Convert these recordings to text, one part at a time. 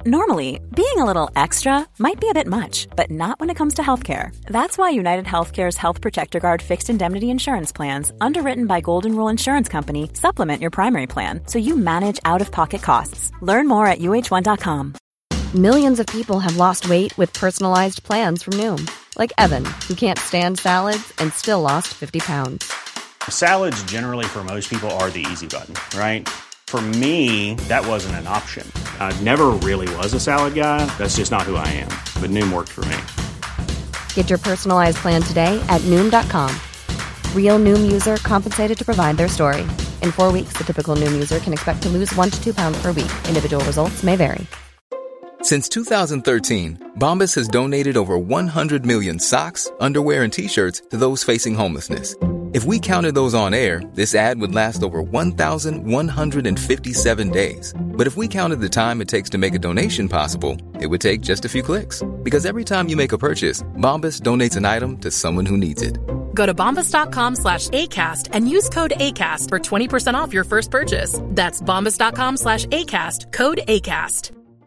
Normally, being a little extra might be a bit much, but not when it comes to healthcare. That's why United Healthcare's Health Protector Guard fixed indemnity insurance plans, underwritten by Golden Rule Insurance Company, supplement your primary plan so you manage out-of-pocket costs. Learn more at uh1.com. Millions of people have lost weight with personalized plans from Noom. Like Evan, who can't stand salads and still lost 50 pounds. Salads generally for most people are the easy button, right? For me, that wasn't an option. I never really was a salad guy. That's just not who I am. But Noom worked for me. Get your personalized plan today at Noom.com. Real Noom user compensated to provide their story. In 4 weeks, the typical Noom user can expect to lose 1 to 2 pounds per week. Individual results may vary. Since 2013, Bombas has donated over 100 million socks, underwear, and T-shirts to those facing homelessness. If we counted those on air, this ad would last over 1,157 days. But if we counted the time it takes to make a donation possible, it would take just a few clicks. Because every time you make a purchase, Bombas donates an item to someone who needs it. Go to bombas.com/ACAST and use code ACAST for 20% off your first purchase. That's bombas.com/ACAST, code ACAST.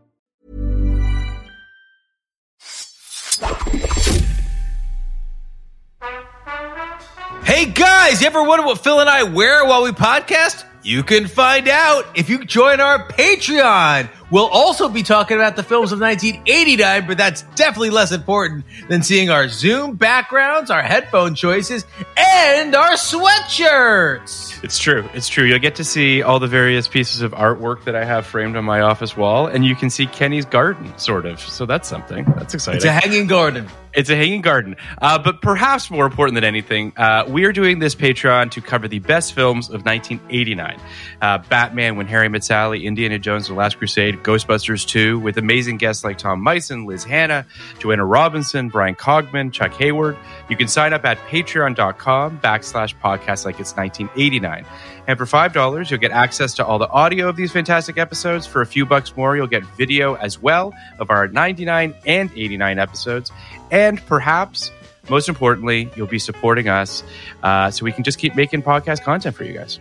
Hey guys, you ever wonder what Phil and I wear while we podcast? You can find out if you join our Patreon. We'll also be talking about the films of 1989, but that's definitely less important than seeing our Zoom backgrounds, our headphone choices, and our sweatshirts. It's true. It's true. You'll get to see all the various pieces of artwork that I have framed on my office wall, and you can see Kenny's garden, sort of. So that's something. That's exciting. It's a hanging garden. It's a hanging garden. But perhaps more important than anything, we are doing this Patreon to cover the best films of 1989. Batman, When Harry Met Sally, Indiana Jones, The Last Crusade, Ghostbusters 2, with amazing guests like Tom Meissen, Liz Hanna, Joanna Robinson, Brian Cogman, Chuck Hayward. You can sign up at patreon.com/podcast like it's 1989. And for $5, you'll get access to all the audio of these fantastic episodes. For a few bucks more, you'll get video as well of our 99 and 89 episodes. And perhaps, most importantly, you'll be supporting us so we can just keep making podcast content for you guys.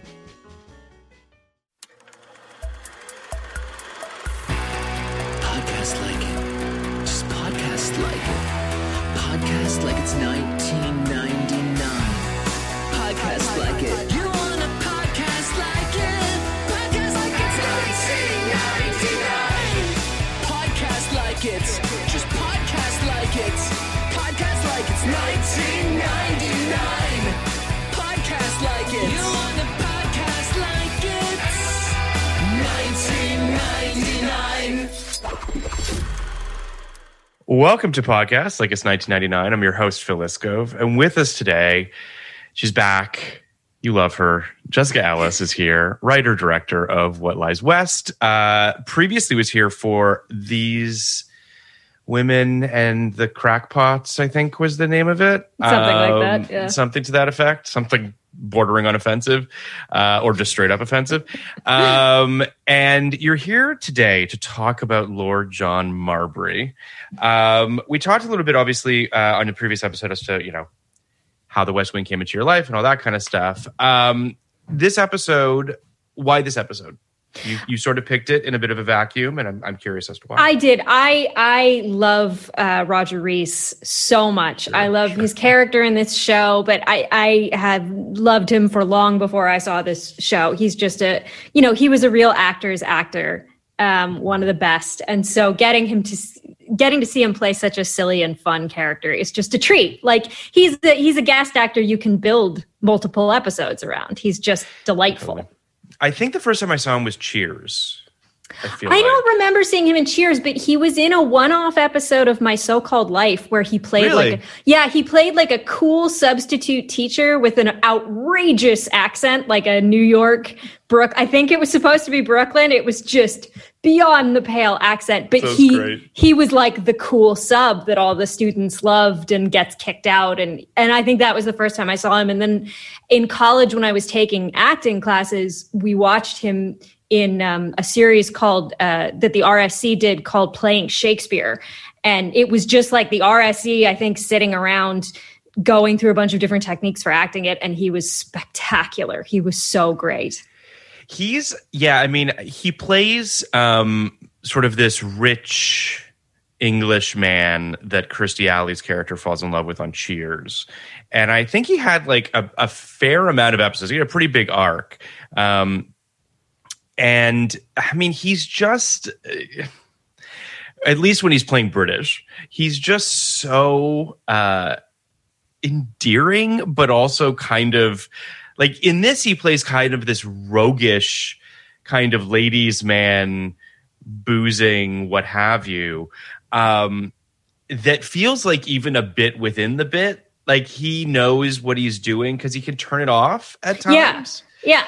Podcast like it. Just podcast like it. Podcast like it's 1999. Podcast like it. You want a podcast like it? Podcast like it's 1999. Podcast like it. Just podcast like it. Podcast like it's 1999. Podcast like it. You want a podcast like it? 1999. Welcome to Podcast Like It's 1999. I'm your host, Phil Iskov. And with us today, she's back. You love her. Jessica Ellis is here, writer-director of What Lies West. Previously was here for These Women and the Crackpots, I think was the name of it. Something like that, yeah. Something to that effect. Something bordering on offensive or just straight up offensive. And you're here today to talk about Lord John Marbury. We talked a little bit, obviously, on the previous episode as to, how the West Wing came into your life and all that kind of stuff. This episode, why this episode? You sort of picked it in a bit of a vacuum, and I'm curious as to why. I did. I love Roger Rees so much. Sure, I love his character in this show, but I have loved him for long before I saw this show. He's just he was a real actor's actor, one of the best. And so getting to see him play such a silly and fun character is just a treat. Like he's a guest actor you can build multiple episodes around. He's just delightful. Totally. I think the first time I saw him was Cheers. I don't remember seeing him in Cheers, but he was in a one-off episode of My So-Called Life where he played he played like a cool substitute teacher with an outrageous accent, like a New York I think it was supposed to be Brooklyn. It was just beyond the pale accent, but he was like the cool sub that all the students loved and gets kicked out. And I think that was the first time I saw him. And then in college, when I was taking acting classes, we watched him in a series called that the RSC did called Playing Shakespeare. And it was just like the RSC, I think, sitting around going through a bunch of different techniques for acting it. And he was spectacular. He was so great. He plays sort of this rich English man that Kirstie Alley's character falls in love with on Cheers. And I think he had like a fair amount of episodes. He had a pretty big arc. And I mean, he's just, at least when he's playing British, he's just so endearing, but also kind of like in this, he plays kind of this roguish kind of ladies' man, boozing, what have you, that feels like even a bit within the bit. Like he knows what he's doing because he can turn it off at times. Yeah.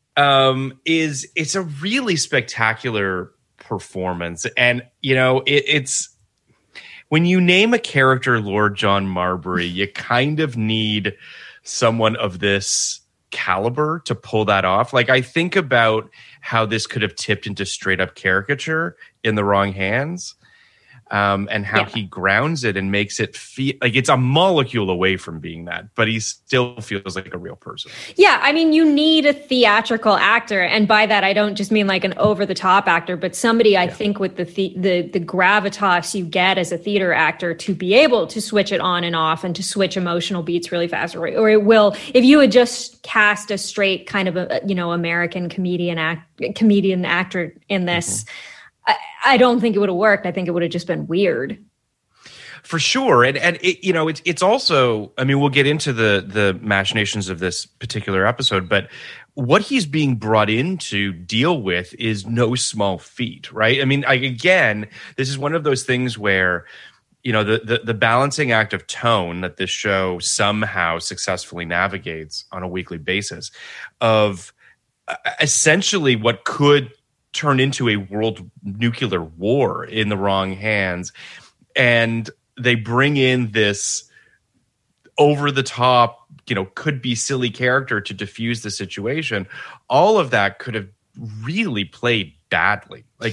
It's a really spectacular performance. And, you know, it's when you name a character Lord John Marbury, you kind of need someone of this caliber to pull that off. Like I think about how this could have tipped into straight up caricature in the wrong hands. And how he grounds it and makes it feel like it's a molecule away from being that, but he still feels like a real person. Yeah, I mean, you need a theatrical actor, and by that I don't just mean like an over-the-top actor, but somebody I think with the gravitas you get as a theater actor to be able to switch it on and off and to switch emotional beats really fast, or it will. If you had just cast a straight kind of American comedian actor in this. Mm-hmm. I don't think it would have worked. I think it would have just been weird. For sure. And it, you know, it's also, I mean, we'll get into the machinations of this particular episode, but what he's being brought in to deal with is no small feat, right? I mean, again, this is one of those things where, you know, the balancing act of tone that this show somehow successfully navigates on a weekly basis of essentially what could turn into a world nuclear war in the wrong hands. And they bring in this over the top, you know, could be silly character to diffuse the situation. All of that could have really played badly. Like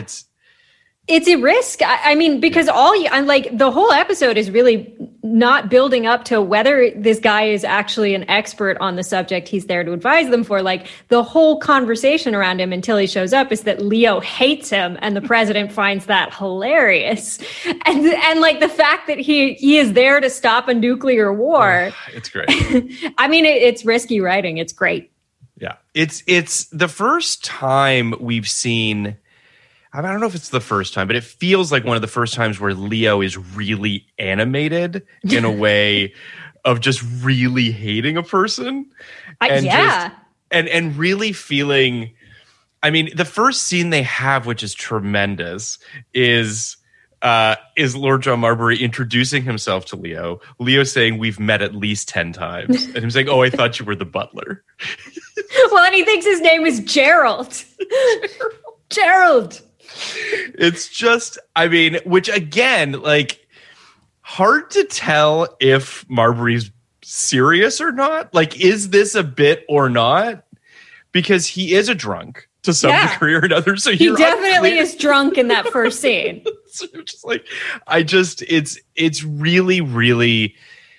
it's a risk. I mean, because the whole episode is really not building up to whether this guy is actually an expert on the subject he's there to advise them for. Like the whole conversation around him until he shows up is that Leo hates him and the president finds that hilarious. And like the fact that he is there to stop a nuclear war. It's great. I mean, it's risky writing. It's great. Yeah. It's the first time we've seen, I don't know if it's the first time, but it feels like one of the first times where Leo is really animated in a way of just really hating a person. And really feeling, I mean, the first scene they have, which is tremendous, is Lord John Marbury introducing himself to Leo. Leo saying, "We've met at least 10 times." And him saying, "Oh, I thought you were the butler." Well, and he thinks his name is Gerald. Gerald. It's just, I mean, which again, like, hard to tell if Marbury's serious or not. Like, is this a bit or not? Because he is a drunk to some degree or another. So he definitely is drunk in that first scene. So just like, it's really, really,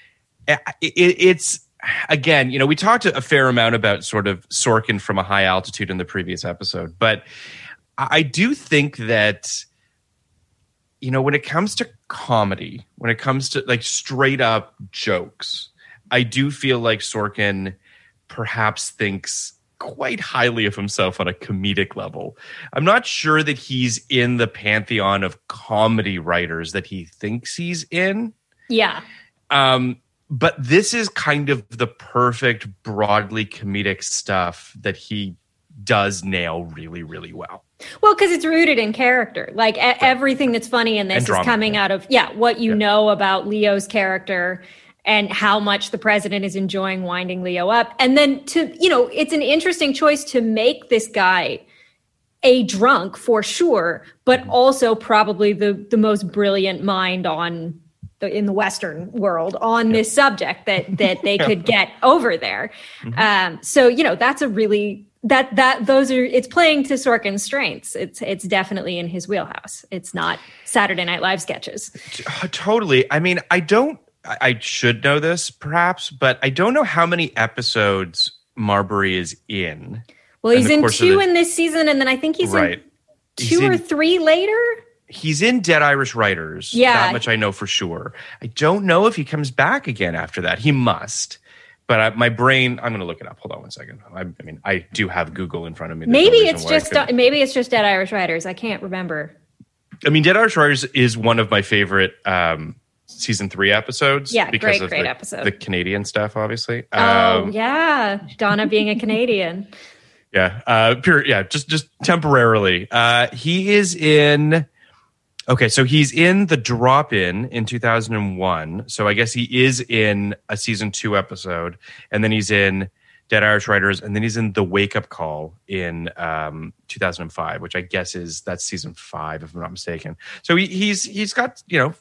it's, again, you know, we talked a fair amount about sort of Sorkin from a high altitude in the previous episode, but I do think that, you know, when it comes to comedy, when it comes to like straight up jokes, I do feel like Sorkin perhaps thinks quite highly of himself on a comedic level. I'm not sure that he's in the pantheon of comedy writers that he thinks he's in. Yeah. But this is kind of the perfect broadly comedic stuff that he does nail really, really well. Well, because it's rooted in character. Like everything that's funny in this is coming out of what you know about Leo's character and how much the president is enjoying winding Leo up. And then it's an interesting choice to make this guy a drunk for sure, but also probably the most brilliant mind in the Western world on this subject that they could get over there. Mm-hmm. So that's a really it's playing to Sorkin's strengths. It's definitely in his wheelhouse. It's not Saturday Night Live sketches. Totally. I mean, I should know this perhaps, but I don't know how many episodes Marbury is in. Well, he's in 2 in this season, and then I think he's in 2 or 3 later. He's in Dead Irish Writers. Yeah. That much I know for sure. I don't know if he comes back again after that. He must. But my brain, I'm going to look it up. Hold on one second. I mean, I do have Google in front of me. Maybe it's just Dead Irish Writers. I can't remember. I mean, Dead Irish Writers is one of my favorite season 3 episodes. Yeah, because great of episode. The Canadian stuff, obviously. Yeah, Donna being a Canadian. Yeah, just temporarily. He is in. Okay, so he's in The Drop-In in 2001. So I guess he is in a season 2 episode, and then he's in Dead Irish Writers, and then he's in The Wake Up Call in 2005, which I guess that's season 5, if I'm not mistaken. So he's got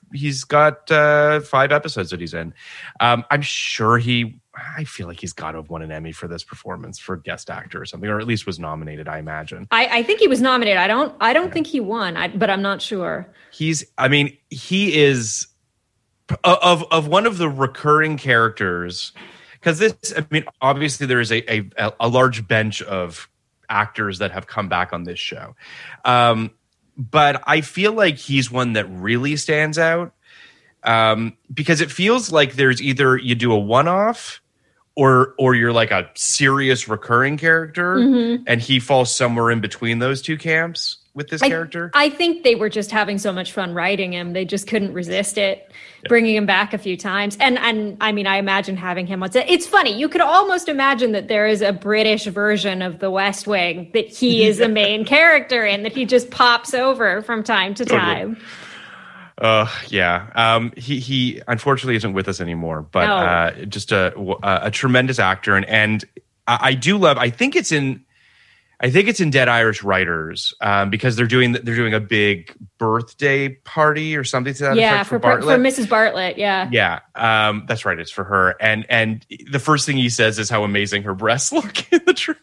5 episodes that he's in. I'm sure I feel like he's got to have won an Emmy for this performance for guest actor or something, or at least was nominated, I imagine. I think he was nominated. I don't think he won, but I'm not sure. He is of one of the recurring characters, because obviously there is a large bench of actors that have come back on this show. But I feel like he's one that really stands out because it feels like there's either you do a one-off or you're like a serious recurring character, and he falls somewhere in between those two camps with this character. I think they were just having so much fun writing him. They just couldn't resist it, bringing him back a few times. And I mean, I imagine having him on set. It's funny. You could almost imagine that there is a British version of The West Wing that he is a main character in, that he just pops over from time to time. He unfortunately isn't with us anymore, but just a tremendous actor, and I do love. I think it's in Dead Irish Writers because they're doing a big birthday party or something to that effect for Bartlett. For Mrs. Bartlett. Yeah, that's right. It's for her, and the first thing he says is how amazing her breasts look in the dress.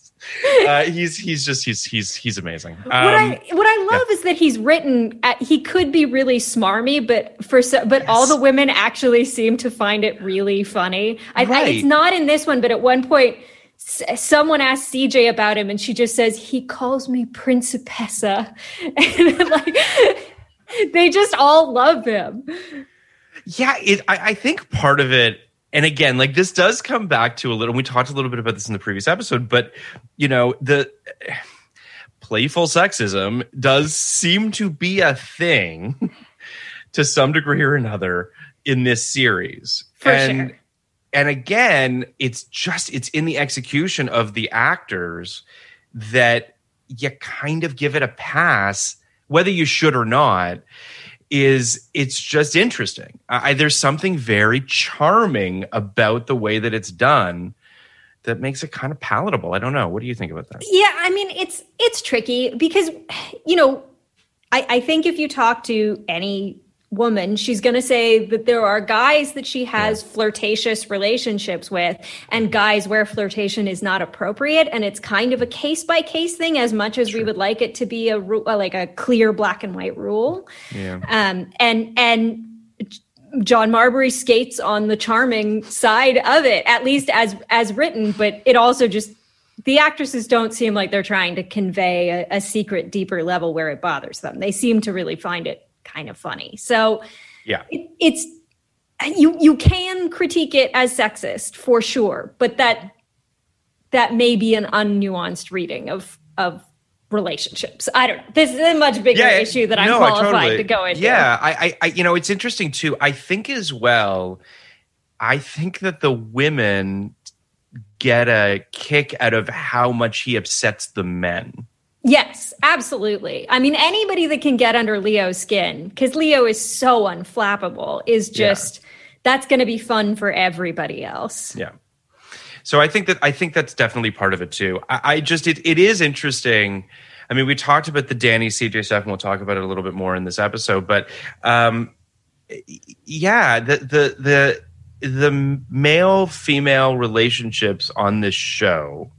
He's amazing. What I love is that he's written. He could be really smarmy, but all the women actually seem to find it really funny. It's not in this one, but at one point, someone asked CJ about him, and she just says he calls me Principessa, and they just all love him. Yeah, I think part of it. And again, like this does come back to a little, we talked a little bit about this in the previous episode, but the playful sexism does seem to be a thing to some degree or another in this series. Sure. And again, it's in the execution of the actors that you kind of give it a pass, whether you should or not. It's just interesting. There's something very charming about the way that it's done that makes it kind of palatable. I don't know. What do you think about that? Yeah, I mean, it's tricky because, I think if you talk to any woman, she's going to say that there are guys that she has flirtatious relationships with and guys where flirtation is not appropriate. And it's kind of a case by case thing as much as we would like it to be a clear black and white rule. Yeah. And John Marbury skates on the charming side of it, at least as written, but it also just, the actresses don't seem like they're trying to convey a secret, deeper level where it bothers them. They seem to really find it kind of funny. So yeah, it's you can critique it as sexist for sure, but that may be an unnuanced reading of relationships. I don't know. This is a much bigger issue that I'm qualified to go into. Yeah, I it's interesting too. I think as well, I think that the women get a kick out of how much he upsets the men. Yes, absolutely. I mean, anybody that can get under Leo's skin, because Leo is so unflappable, is just that's going to be fun for everybody else. Yeah. So I think that's definitely part of it too. It is interesting. I mean, we talked about the Danny CJ stuff, and we'll talk about it a little bit more in this episode. But the male female relationships on this show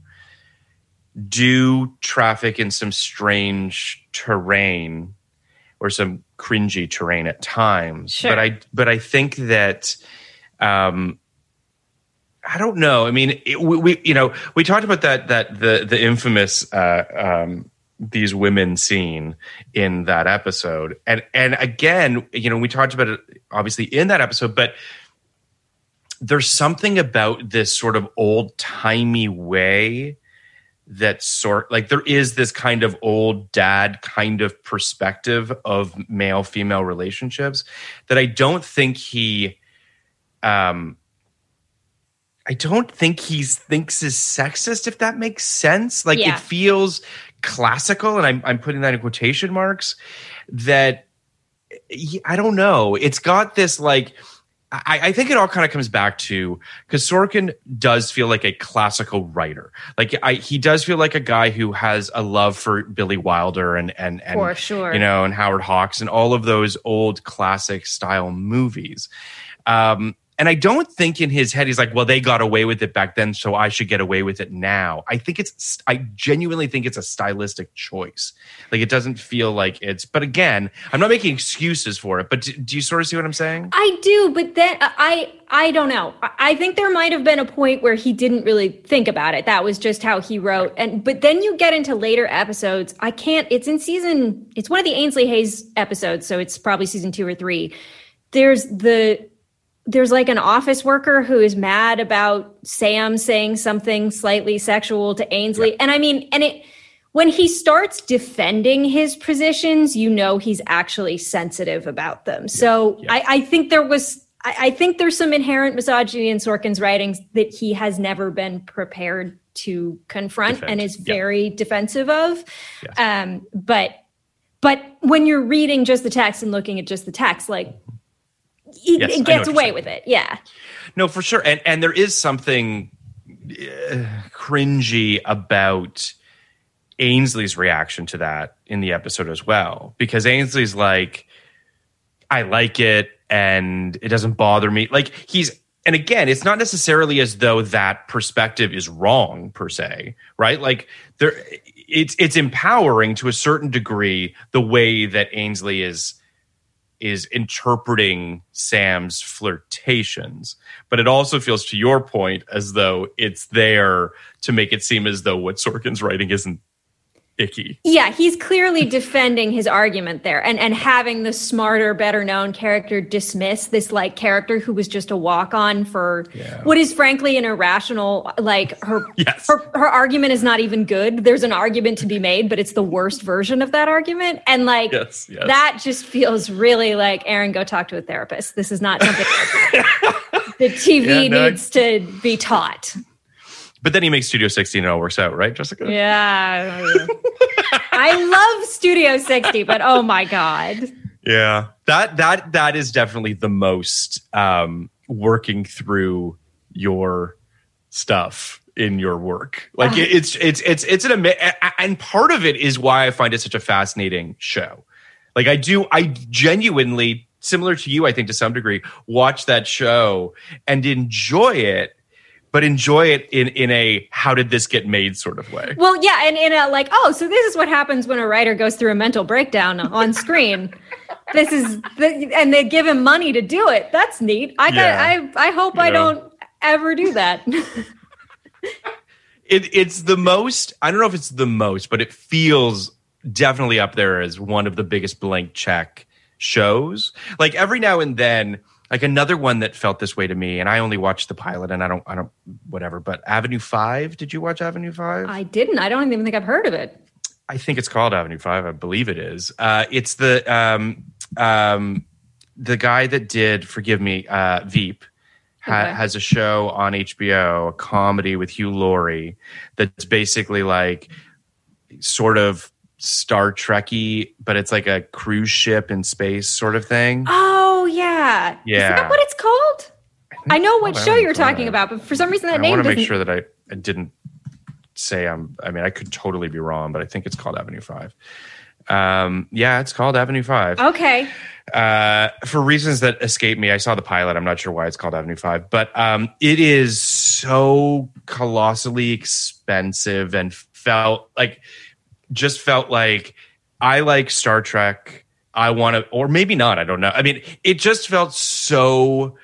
do traffic in some strange terrain or some cringy terrain at times. Sure. But I think that I don't know. I mean, we talked about that the infamous these women scene in that episode. And again, we talked about it obviously in that episode, but there's something about this sort of old-timey way that there is this kind of old dad kind of perspective of male-female relationships that I don't think he thinks is sexist, if that makes sense. Like, it feels classical, and I'm putting that in quotation marks, that I don't know. It's got this like, I think it all kind of comes back to, because Sorkin does feel like a classical writer. Like he does feel like a guy who has a love for Billy Wilder and for sure, and Howard Hawks and all of those old classic style movies. And I don't think in his head he's like, well, they got away with it back then, so I should get away with it now. I genuinely think it's a stylistic choice. Like, it doesn't feel like it's, but again, I'm not making excuses for it, but do you sort of see what I'm saying? I do, but then I don't know. I think there might have been a point where he didn't really think about it. That was just how he wrote. But then you get into later episodes. It's one of the Ainsley Hayes episodes, so it's probably season 2 or 3. There's like an office worker who is mad about Sam saying something slightly sexual to Ainsley. Yeah. And I mean, when he starts defending his positions, he's actually sensitive about them. So yeah. I think there's some inherent misogyny in Sorkin's writings that he has never been prepared to confront and is very defensive of. Yes. But when you're reading just the text and looking at just the text, like, it gets away with it. Yeah. No, for sure. And there is something cringy about Ainsley's reaction to that in the episode as well. Because Ainsley's like, I like it and it doesn't bother me. Like, and again, it's not necessarily as though that perspective is wrong per se, right? Like, it's empowering to a certain degree the way that Ainsley is interpreting Sam's flirtations. But it also feels, to your point, as though it's there to make it seem as though what Sorkin's writing isn't icky. Yeah, he's clearly defending his argument there and having the smarter, better known character dismiss this like character who was just a walk-on for what is frankly an irrational, like her argument is not even good. There's an argument to be made, but it's the worst version of that argument. And like that just feels really like, Aaron, go talk to a therapist. This is not something the TV needs to be taught. But then he makes Studio 60 and it all works out, right, Jessica? Yeah. I love Studio 60, but oh my God. Yeah. That is definitely the most working through your stuff in your work. Like it's and part of it is why I find it such a fascinating show. Like I genuinely, similar to you, I think to some degree, watch that show and enjoy it. But enjoy it in a how did this get made sort of way. Well, yeah, and in a like, oh, so this is what happens when a writer goes through a mental breakdown on screen. And they give him money to do it. That's neat. I hope I don't ever do that. It's the most, I don't know if it's the most, but it feels definitely up there as one of the biggest blank check shows. Like every now and then, like another one that felt this way to me, and I only watched the pilot, and I don't, whatever. But Avenue 5, did you watch Avenue 5? I didn't. I don't even think I've heard of it. I think it's called Avenue 5. I believe it is. It's the guy that did, forgive me, Veep, has a show on HBO, a comedy with Hugh Laurie that's basically like sort of Star Trek-y, but it's like a cruise ship in space sort of thing. Oh, yeah. Yeah. Is that what it's called? I know what show you're talking about, but for some reason that name doesn't... I want to make sure that I didn't say I could totally be wrong, but I think it's called Avenue 5. Yeah, it's called Avenue 5. Okay. For reasons that escape me, I saw the pilot. I'm not sure why it's called Avenue 5, but it is so colossally expensive and felt like I like Star Trek. I want to, or maybe not. I don't know. I mean, it just felt so,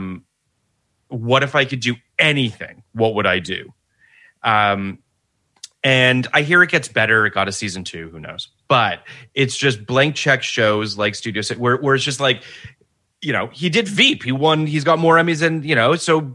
what if I could do anything? What would I do? And I hear it gets better. It got a season 2. Who knows? But it's just blank check shows like Studio 60, where it's just like, you know, he did Veep. He won. He's got more Emmys than, you know, so.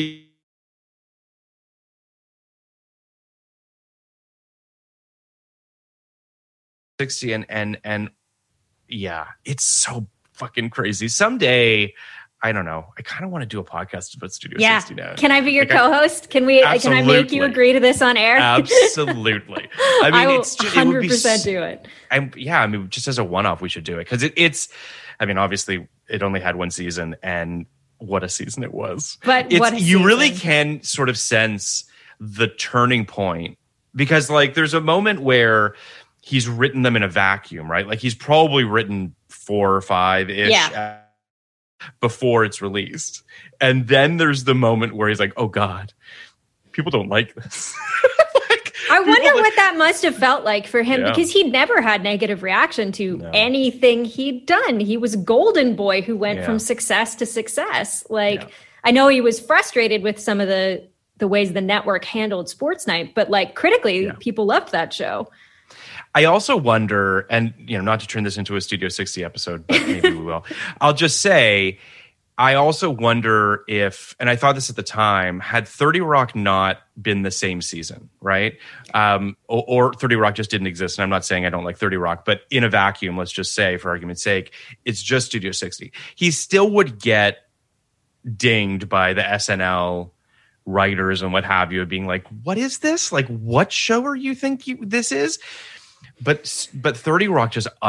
And yeah, it's so fucking crazy. Someday, I don't know. I kind of want to do a podcast about Studio 60 now. Can I be your co-host? Can I make you agree to this on air? Absolutely. I mean, I will 100% do it. I mean, just as a one-off, we should do it because it's. I mean, obviously, it only had one season, and what a season it was! But you really can sort of sense the turning point because, like, there's a moment where he's written them in a vacuum, right? Like, he's probably written 4 or 5-ish before it's released. And then there's the moment where he's like, oh God, people don't like this. I wonder what that must have felt like for him because he'd never had negative reaction to anything he'd done. He was a golden boy who went from success to success. Like, I know he was frustrated with some of the ways the network handled Sports Night, but like critically, people loved that show. I also wonder, and you know, not to turn this into a Studio 60 episode, but maybe we will. I'll just say, I also wonder if, and I thought this at the time, had 30 Rock not been the same season, right? Or 30 Rock just didn't exist. And I'm not saying I don't like 30 Rock, but in a vacuum, let's just say, for argument's sake, it's just Studio 60. He still would get dinged by the SNL writers and what have you, being like, what is this? Like, what show are you think this is? But 30 Rock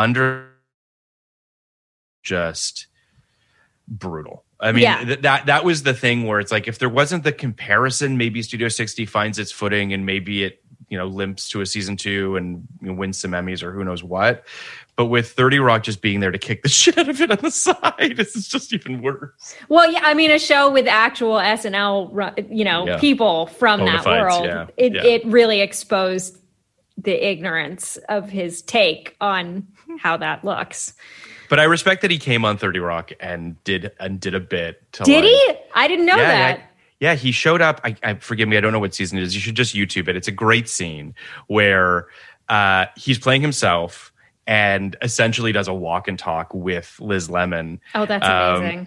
just brutal. I mean, that was the thing where it's like, if there wasn't the comparison, maybe Studio 60 finds its footing and maybe it, you know, limps to a season 2 and wins some Emmys or who knows what. But with 30 Rock just being there to kick the shit out of it on the side, it's just even worse. Well, yeah, I mean, a show with actual SNL, you know, people from that world, it really exposed the ignorance of his take on how that looks. But I respect that he came on 30 Rock and did a bit. Did he? I didn't know that. Yeah, he showed up. I forgive me, I don't know what season it is. You should just YouTube it. It's a great scene where he's playing himself and essentially does a walk and talk with Liz Lemon. Oh, that's amazing.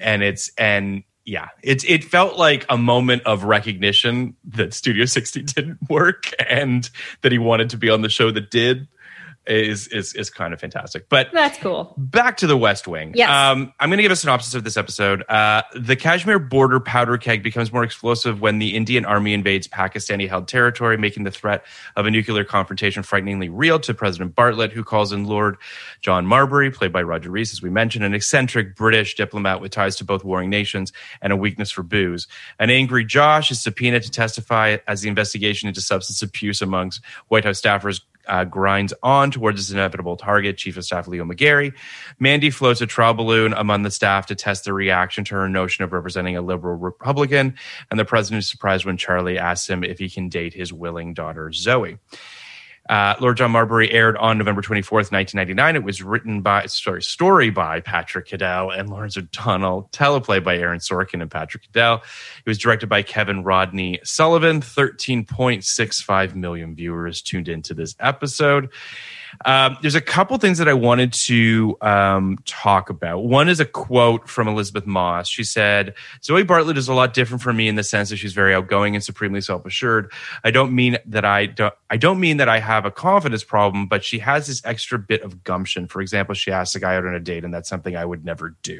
It felt like a moment of recognition that Studio 60 didn't work and that he wanted to be on the show that did. Is kind of fantastic. But that's cool. Back to the West Wing. Yes. I'm going to give a synopsis of this episode. The Kashmir border powder keg becomes more explosive when the Indian army invades Pakistani-held territory, making the threat of a nuclear confrontation frighteningly real to President Bartlett, who calls in Lord John Marbury, played by Roger Rees, as we mentioned, an eccentric British diplomat with ties to both warring nations and a weakness for booze. An angry Josh is subpoenaed to testify as the investigation into substance abuse amongst White House staffers grinds on towards its inevitable target, Chief of Staff Leo McGarry. Mandy floats a trial balloon among the staff to test their reaction to her notion of representing a liberal Republican, and the president is surprised when Charlie asks him if he can date his willing daughter, Zoe. Lord John Marbury aired on November 24th, 1999. It was written story by Patrick Cadell and Lawrence O'Donnell, teleplay by Aaron Sorkin and Patrick Cadell. It was directed by Kevin Rodney Sullivan. 13.65 million viewers tuned into this episode. There's a couple things that I wanted to talk about. One is a quote from Elizabeth Moss. She said, Zoe Bartlett is a lot different from me in the sense that she's very outgoing and supremely self-assured. I don't mean that I have a confidence problem, but she has this extra bit of gumption. For example, she asks a guy out on a date, and that's something I would never do.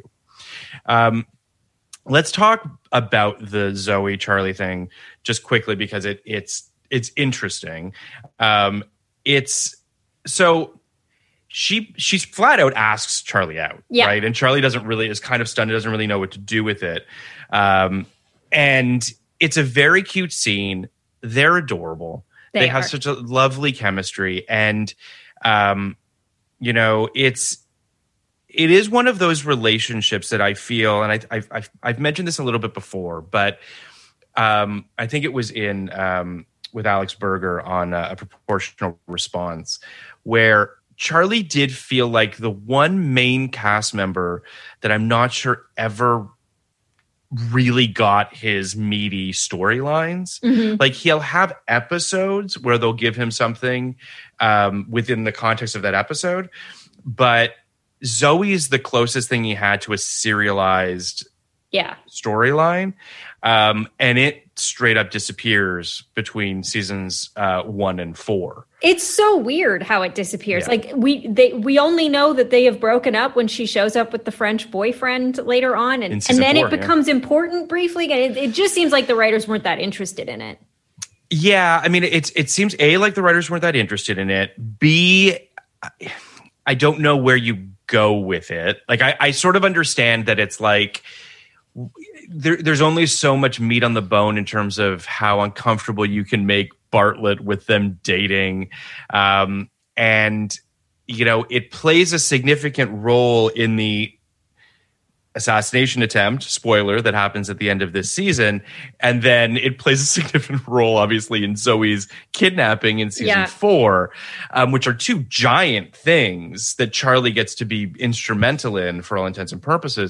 Let's talk about the Zoe Charlie thing just quickly because it's interesting. So she's flat out asks Charlie out, right? And Charlie is kind of stunned, doesn't really know what to do with it. And it's a very cute scene. They're adorable. They have such a lovely chemistry. And, you know, it is one of those relationships that I feel, and I've mentioned this a little bit before, but I think it was in with Alex Berger on A Proportional Response, where Charlie did feel like the one main cast member that I'm not sure ever really got his meaty storylines. Like he'll have episodes where they'll give him something within the context of that episode, but Zoe's the closest thing he had to a serialized storyline, and it straight up disappears between seasons 1 and 4. It's so weird how it disappears. Like we only know that they have broken up when she shows up with the French boyfriend later on, and then 4, it becomes important briefly. It just seems like the writers weren't that interested in it. Yeah, I mean, it seems A, like the writers weren't that interested in it. B, I don't know where you go with it. Like I sort of understand that it's like there's only so much meat on the bone in terms of how uncomfortable you can make Bartlett with them dating. And, you know, it plays a significant role in the assassination attempt, spoiler, that happens at the end of this season. And then it plays a significant role, obviously, in Zoe's kidnapping in season 4, which are two giant things that Charlie gets to be instrumental in for all intents and purposes.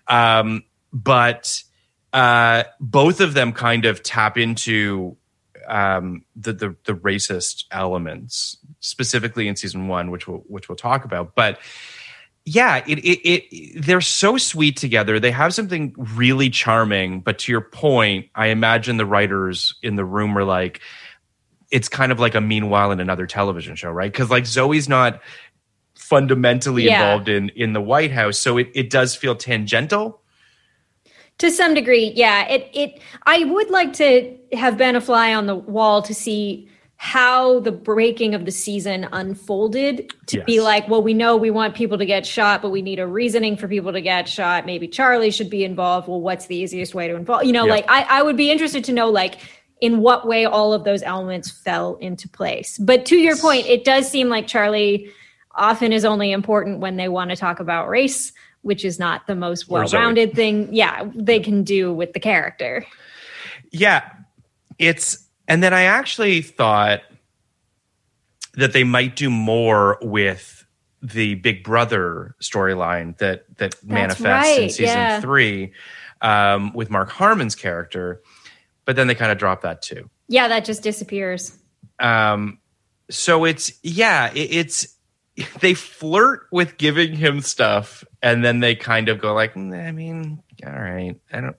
But both of them kind of tap into the racist elements, specifically in season 1, which we'll talk about. But yeah, they're so sweet together. They have something really charming. But to your point, I imagine the writers in the room were like, it's kind of like a Meanwhile in Another television show, right? Because like Zoe's not fundamentally involved in the White House, so it does feel tangential. To some degree, yeah. I would like to have been a fly on the wall to see how the breaking of the season unfolded to be like, well, we know we want people to get shot, but we need a reasoning for people to get shot. Maybe Charlie should be involved. Well, what's the easiest way to involve? You know, like I would be interested to know like in what way all of those elements fell into place. But to your point, it does seem like Charlie often is only important when they want to talk about race, which is not the most well-rounded thing they can do with the character. Yeah, and then I actually thought that they might do more with the Big Brother storyline that manifests in season 3 with Mark Harmon's character, but then they kind of drop that too. Yeah, that just disappears. So it's they flirt with giving him stuff, and then they kind of go like, I mean, all right.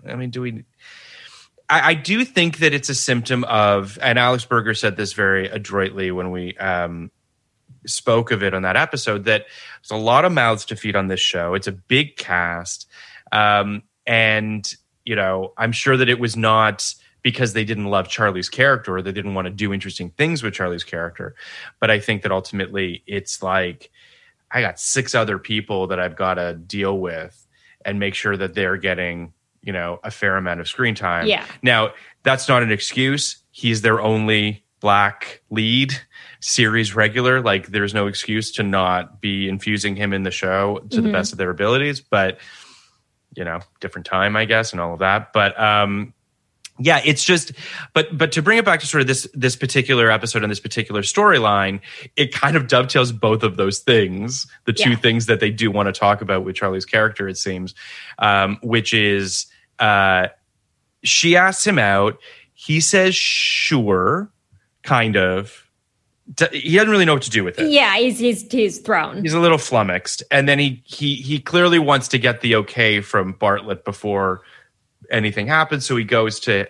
I do think that it's a symptom of, and Alex Berger said this very adroitly when we spoke of it on that episode, that there's a lot of mouths to feed on this show. It's a big cast. And, you know, I'm sure that it was not because they didn't love Charlie's character or they didn't want to do interesting things with Charlie's character. But I think that ultimately it's like, I got 6 other people that I've got to deal with and make sure that they're getting, you know, a fair amount of screen time. Yeah. Now, that's not an excuse. He's their only Black lead, series regular. Like, there's no excuse to not be infusing him in the show to the best of their abilities. But, you know, different time, I guess, and all of that. But, yeah, it's just, but to bring it back to sort of this particular episode and this particular storyline, it kind of dovetails both of those things, the two things that they do want to talk about with Charlie's character, it seems, which is she asks him out. He says, sure, kind of. He doesn't really know what to do with it. Yeah, he's thrown. He's a little flummoxed. And then he clearly wants to get the okay from Bartlett before anything happens, so he goes to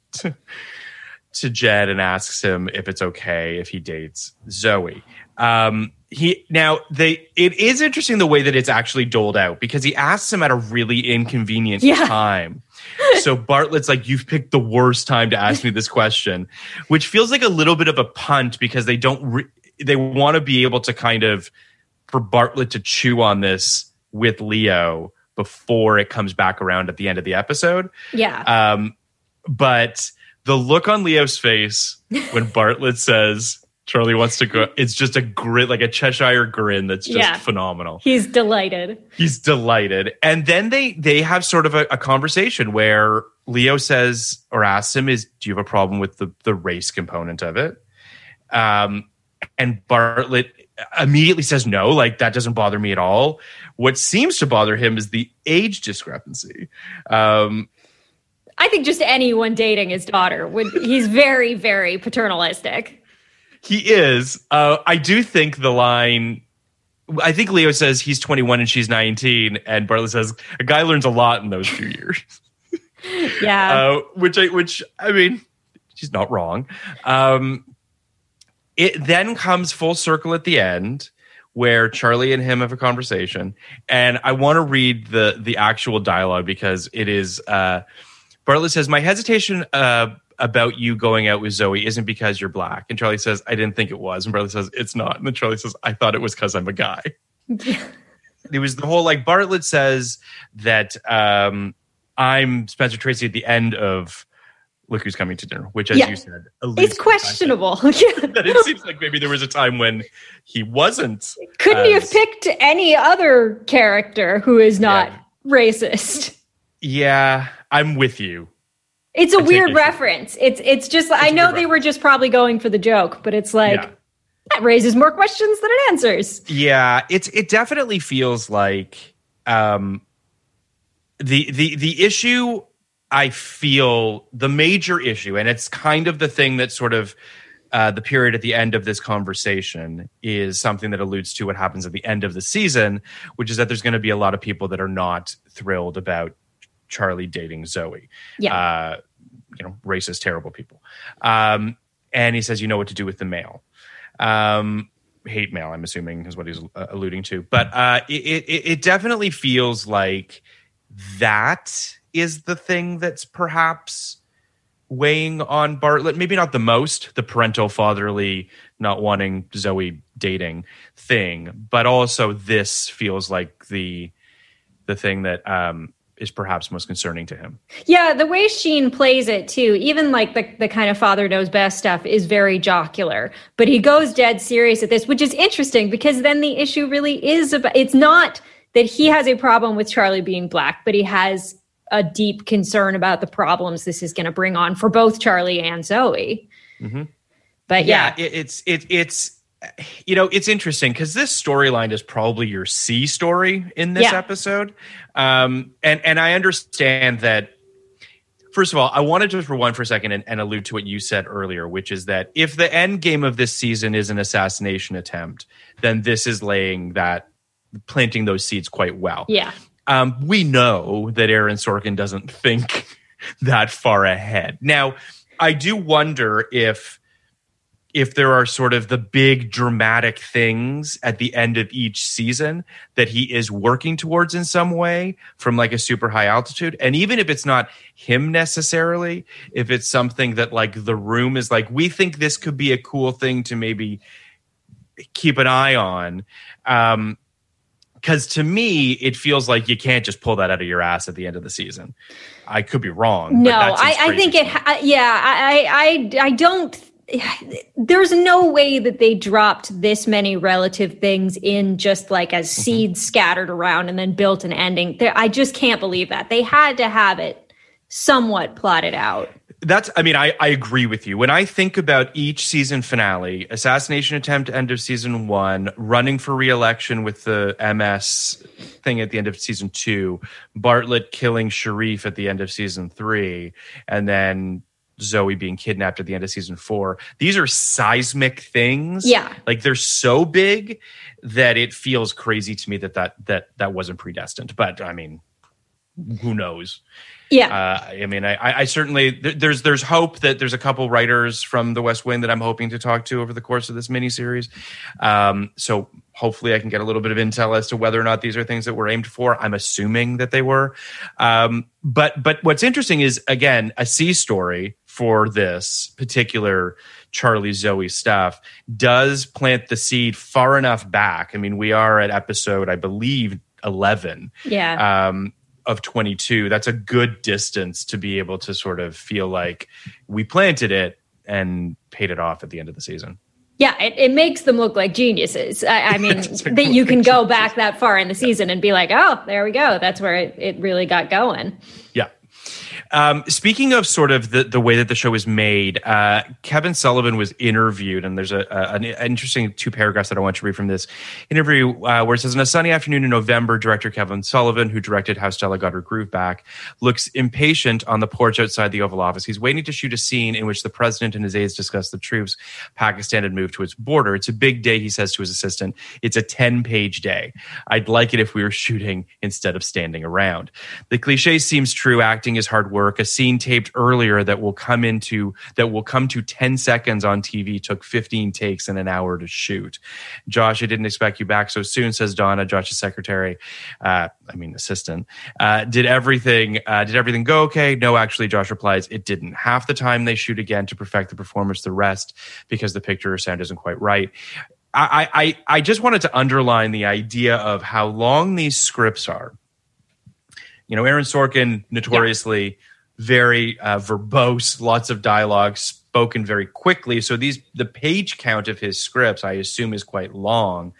Jed and asks him if it's okay if he dates Zoe. It is interesting the way that it's actually doled out, because he asks him at a really inconvenient time. So Bartlett's like, you've picked the worst time to ask me this question, which feels like a little bit of a punt, because they don't they want to be able to kind of, for Bartlett to chew on this with Leo before it comes back around at the end of the episode. Yeah. But the look on Leo's face when Bartlett says Charlie wants to go, it's just a grin, like a Cheshire grin that's just phenomenal. He's delighted. And then they have sort of a conversation where Leo says, or asks him, do you have a problem with the race component of it? And Bartlett immediately says, no, like that doesn't bother me at all. What seems to bother him is the age discrepancy. I think just anyone dating his daughter he's very, very paternalistic. He is. I do think the line, I think Leo says he's 21 and she's 19, and Bartlett says a guy learns a lot in those few years. Yeah. Which I mean, she's not wrong. It then comes full circle at the end where Charlie and him have a conversation. And I want to read the actual dialogue because it is, Bartlett says, my hesitation about you going out with Zoe isn't because you're black. And Charlie says, I didn't think it was. And Bartlett says, it's not. And then Charlie says, I thought it was because I'm a guy. It was the whole, like, Bartlett says that I'm Spencer Tracy at the end of Look Who's Coming to Dinner, which, as you said, it's questionable. That it seems like maybe there was a time when he wasn't. Couldn't you have picked any other character who is not racist? Yeah, I'm with you. It's a weird reference. It's just, I know they were just probably going for the joke, but it's like, that raises more questions than it answers. Yeah, it definitely feels like the issue, I feel the major issue, and it's kind of the thing that sort of the period at the end of this conversation is something that alludes to what happens at the end of the season, which is that there's going to be a lot of people that are not thrilled about Charlie dating Zoe. Yeah. Racist, terrible people. And he says, you know what to do with the mail. Hate mail, I'm assuming, is what he's alluding to. But it definitely feels like that is the thing that's perhaps weighing on Bartlett. Maybe not the most, the parental, fatherly, not wanting Zoe dating thing, but also this feels like the thing that is perhaps most concerning to him. Yeah, the way Sheen plays it too, even like the kind of father knows best stuff is very jocular, but he goes dead serious at this, which is interesting because then the issue really is about, it's not that he has a problem with Charlie being black, but he has a deep concern about the problems this is going to bring on for both Charlie and Zoe. Mm-hmm. But it's it's interesting because this storyline is probably your C story in this episode. And I understand that. First of all, I wanted to just rewind for a second and allude to what you said earlier, which is that if the end game of this season is an assassination attempt, then this is planting those seeds quite well. Yeah. We know that Aaron Sorkin doesn't think that far ahead. Now, I do wonder if there are sort of the big dramatic things at the end of each season that he is working towards in some way from like a super high altitude. And even if it's not him necessarily, if it's something that like the room is like, we think this could be a cool thing to maybe keep an eye on. Because to me, it feels like you can't just pull that out of your ass at the end of the season. I could be wrong. No, I think it. I don't. There's no way that they dropped this many relative things in just like as seeds scattered around and then built an ending. I just can't believe that. They had to have it somewhat plotted out. I agree with you. When I think about each season finale, assassination attempt, end of season 1, running for re-election with the MS thing at the end of season 2, Bartlett killing Sharif at the end of season 3, and then Zoe being kidnapped at the end of season 4. These are seismic things. Yeah. Like they're so big that it feels crazy to me that wasn't predestined. But I mean, who knows? Yeah. I certainly, there's hope that there's a couple writers from the West Wing that I'm hoping to talk to over the course of this miniseries. So hopefully I can get a little bit of intel as to whether or not these are things that were aimed for. I'm assuming that they were. But what's interesting is, again, a C story for this particular Charlie Zoe stuff does plant the seed far enough back. I mean, we are at episode, I believe, 11. Yeah. Of 22. That's a good distance to be able to sort of feel like we planted it and paid it off at the end of the season. Yeah, it makes them look like geniuses. I mean, that you can go back that far in the season and be like, oh, there we go. That's where it really got going. Yeah. Speaking of sort of the way that the show is made, Kevin Sullivan was interviewed, and there's an interesting 2 paragraphs that I want to read from this interview where it says, on a sunny afternoon in November, director Kevin Sullivan, who directed How Stella Got Her Groove Back, looks impatient on the porch outside the Oval Office. He's waiting to shoot a scene in which the president and his aides discuss the troops Pakistan had moved to its border. It's a big day, he says to his assistant. It's a 10-page day. I'd like it if we were shooting instead of standing around. The cliche seems true. Acting is hard work. A scene taped earlier that will come to 10 seconds on TV took 15 takes and an hour to shoot. Josh, I didn't expect you back so soon, says Donna, Josh's secretary. Assistant. Did everything go okay? No, actually, Josh replies, it didn't. Half the time they shoot again to perfect the performance, the rest because the picture or sound isn't quite right. I just wanted to underline the idea of how long these scripts are. You know, Aaron Sorkin, notoriously very verbose, lots of dialogue, spoken very quickly. So the page count of his scripts, I assume, is quite long.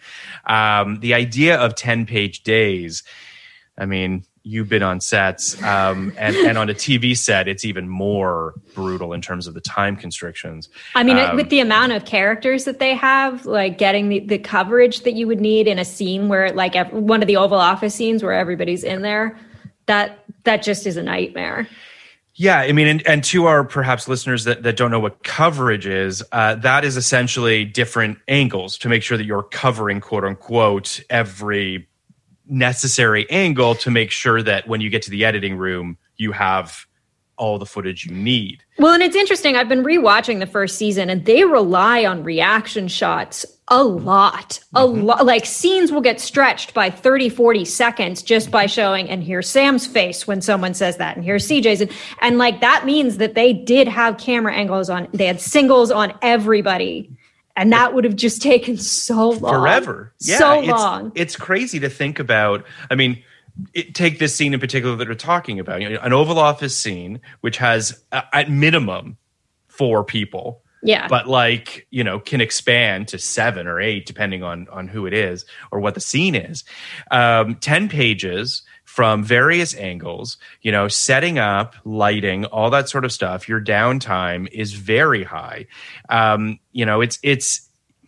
The idea of 10-page days, I mean, you've been on sets, and on a TV set, it's even more brutal in terms of the time constrictions. I mean, with the amount of characters that they have, like getting the coverage that you would need in a scene where, like, one of the Oval Office scenes where everybody's in there, that just is a nightmare. Yeah, I mean, and to our perhaps listeners that don't know what coverage is, that is essentially different angles to make sure that you're covering, quote unquote, every necessary angle to make sure that when you get to the editing room, you have all the footage you need. Well, and it's interesting. I've been rewatching the first season, and they rely on reaction shots a lot. Like, scenes will get stretched by 30, 40 seconds just by showing, and here's Sam's face when someone says that, and here's CJ's. And like, that means that they did have camera angles on, they had singles on everybody. And that would have just taken so long. Forever. Yeah, so long. It's crazy to think about. I mean, take this scene in particular that we're talking about. You know, an Oval Office scene, which has at minimum 4 people. Yeah. But like, you know, can expand to 7 or 8, depending on who it is or what the scene is. 10 pages from various angles, you know, setting up, lighting, all that sort of stuff. Your downtime is very high. You know, it's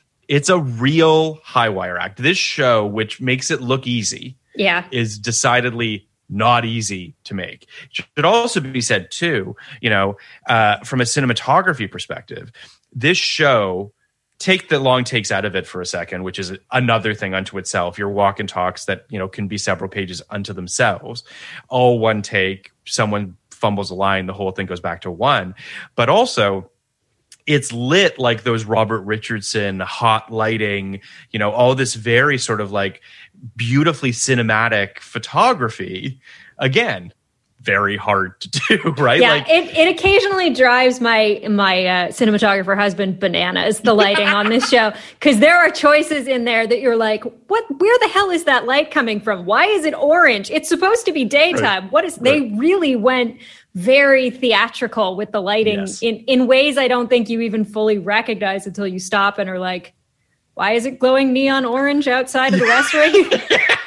a real high wire act. This show, which makes it look easy, is decidedly not easy to make. It should also be said too, you know, from a cinematography perspective, this show, take the long takes out of it for a second, which is another thing unto itself. Your walk and talks that, you know, can be several pages unto themselves. All one take, someone fumbles a line, the whole thing goes back to 1. But also, it's lit like those Robert Richardson hot lighting, you know, all this very sort of like beautifully cinematic photography. Again, very hard to do, right? Yeah, like, it occasionally drives my cinematographer husband bananas, the lighting on this show, because there are choices in there that you're like, what? Where the hell is that light coming from? Why is it orange? It's supposed to be daytime. Right. What is? Right. They really went very theatrical with the lighting in ways I don't think you even fully recognize until you stop and are like, why is it glowing neon orange outside of the restaurant?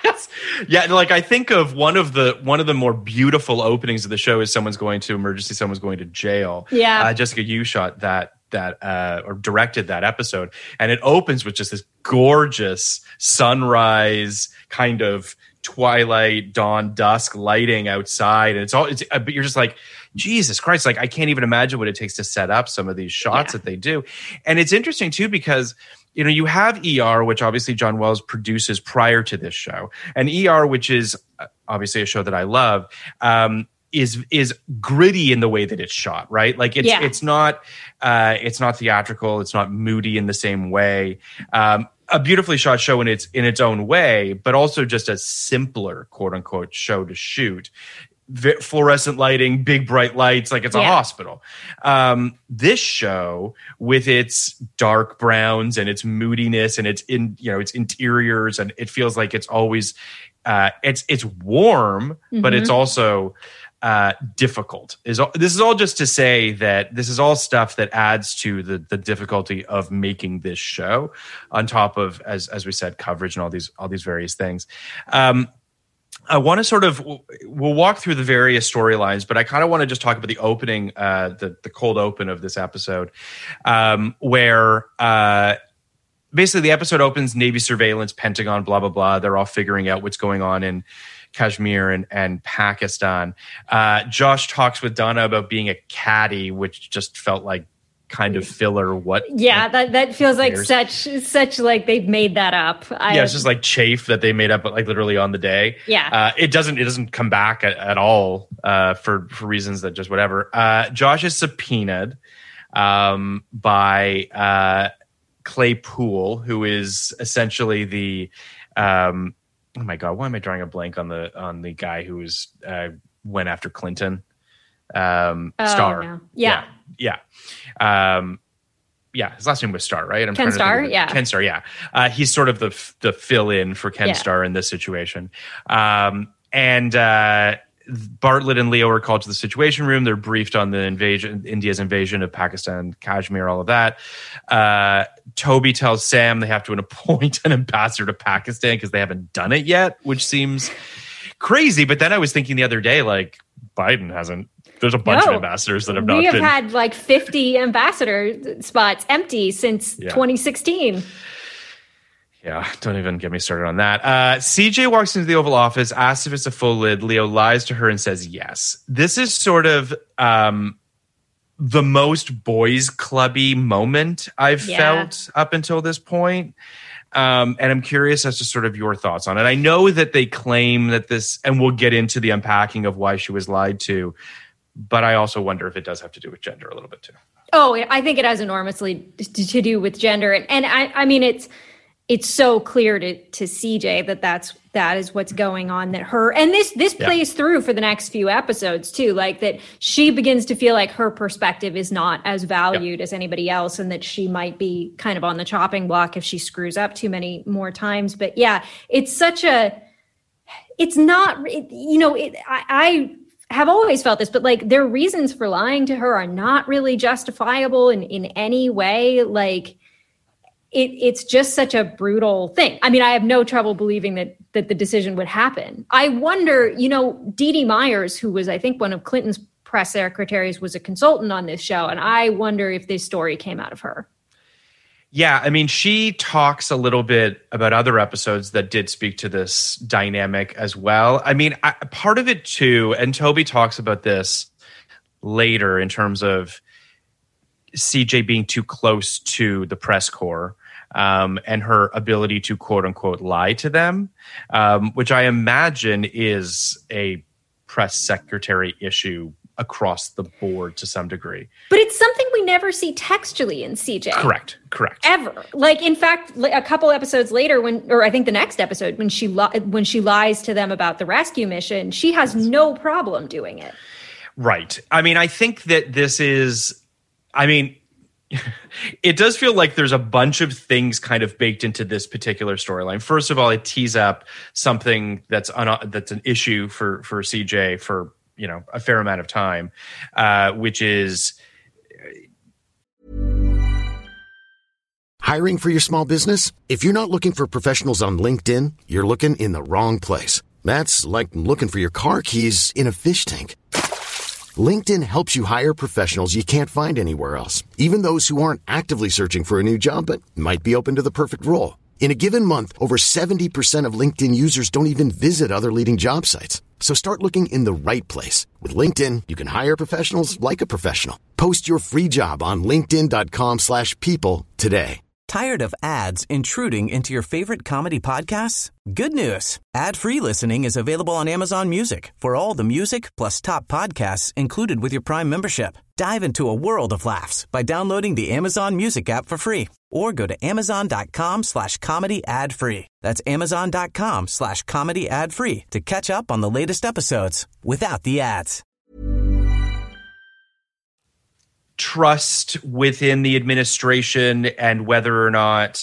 Yeah, like I think of one of the more beautiful openings of the show is someone's going to jail. Yeah, Jessica Yu shot that or directed that episode, and it opens with just this gorgeous sunrise kind of twilight, dawn, dusk lighting outside, and but you're just like, Jesus Christ, like I can't even imagine what it takes to set up some of these shots that they do. And it's interesting too because, you know, you have ER, which obviously John Wells produces prior to this show, and ER, which is obviously a show that I love, is gritty in the way that it's shot, right? Like it's not theatrical, it's not moody in the same way. A beautifully shot show in its own way, but also just a simpler, quote unquote, show to shoot. Fluorescent lighting, big bright lights, like it's a hospital. This show, with its dark browns and its moodiness and its interiors, and it feels like it's always it's warm, but it's also difficult. This is all just to say that this is all stuff that adds to the difficulty of making this show, on top of, as we said, coverage and all these various things. I want to sort of, we'll walk through the various storylines, but I kind of want to just talk about the opening, the cold open of this episode, where basically the episode opens, Navy surveillance, Pentagon, blah, blah, blah. They're all figuring out what's going on in Kashmir and Pakistan. Josh talks with Donna about being a caddy, which just felt like kind of filler. That feels like such like they've made that up. It's just like chafe that they made up like literally on the day. It doesn't come back at all for reasons that just whatever. Josh is subpoenaed by Claypool, who is essentially the oh my god, why am I drawing a blank on the guy who was went after Clinton? Starr. No. Yeah. His last name was Starr, right? Ken Starr, Ken Starr, yeah. He's sort of the fill-in for Ken Starr in this situation. And Bartlett and Leo are called to the Situation Room. They're briefed on the India's invasion of Pakistan, Kashmir, all of that. Toby tells Sam they have to appoint an ambassador to Pakistan because they haven't done it yet, which seems crazy. But then I was thinking the other day, like, Biden hasn't. There's a bunch of ambassadors that have not been. We have had like 50 ambassador spots empty since 2016. Yeah, don't even get me started on that. CJ walks into the Oval Office, asks if it's a full lid. Leo lies to her and says yes. This is sort of the most boys clubby moment I've felt up until this point. And I'm curious as to sort of your thoughts on it. I know that they claim that this, and we'll get into the unpacking of why she was lied to, but I also wonder if it does have to do with gender a little bit too. Oh, I think it has enormously to do with gender. And I mean, it's so clear to CJ that is what's going on, that her, and this plays through for the next few episodes too, like that she begins to feel like her perspective is not as valued as anybody else, and that she might be kind of on the chopping block if she screws up too many more times. But yeah, I have always felt this, but like their reasons for lying to her are not really justifiable in any way. Like it's just such a brutal thing. I mean, I have no trouble believing that the decision would happen. I wonder, Dee Dee Myers, who was, I think, one of Clinton's press secretaries, was a consultant on this show. And I wonder if this story came out of her. Yeah, I mean, she talks a little bit about other episodes that did speak to this dynamic as well. I mean, part of it too, and Toby talks about this later in terms of CJ being too close to the press corps and her ability to quote unquote lie to them, which I imagine is a press secretary issue across the board to some degree. But it's something we never see textually in CJ. Correct. Ever. Like, in fact, a couple episodes later, or I think the next episode, when she lies to them about the rescue mission, she has no problem doing it. Right. I mean, I think that this is, it does feel like there's a bunch of things kind of baked into this particular storyline. First of all, it tees up something that's an issue for CJ for, a fair amount of time, which is... Hiring for your small business? If you're not looking for professionals on LinkedIn, you're looking in the wrong place. That's like looking for your car keys in a fish tank. LinkedIn helps you hire professionals you can't find anywhere else, even those who aren't actively searching for a new job but might be open to the perfect role. In a given month, over 70% of LinkedIn users don't even visit other leading job sites. So start looking in the right place. With LinkedIn, you can hire professionals like a professional. Post your free job on linkedin.com/people today. Tired of ads intruding into your favorite comedy podcasts? Good news. Ad-free listening is available on Amazon Music for all the music plus top podcasts included with your Prime membership. Dive into a world of laughs by downloading the Amazon Music app for free or go to amazon.com/comedy ad-free. That's amazon.com/comedy ad-free to catch up on the latest episodes without the ads. Trust within the administration and whether or not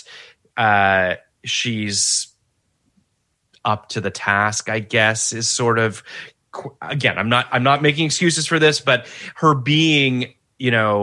she's up to the task, I guess, is sort of, again, I'm not making excuses for this, but her being,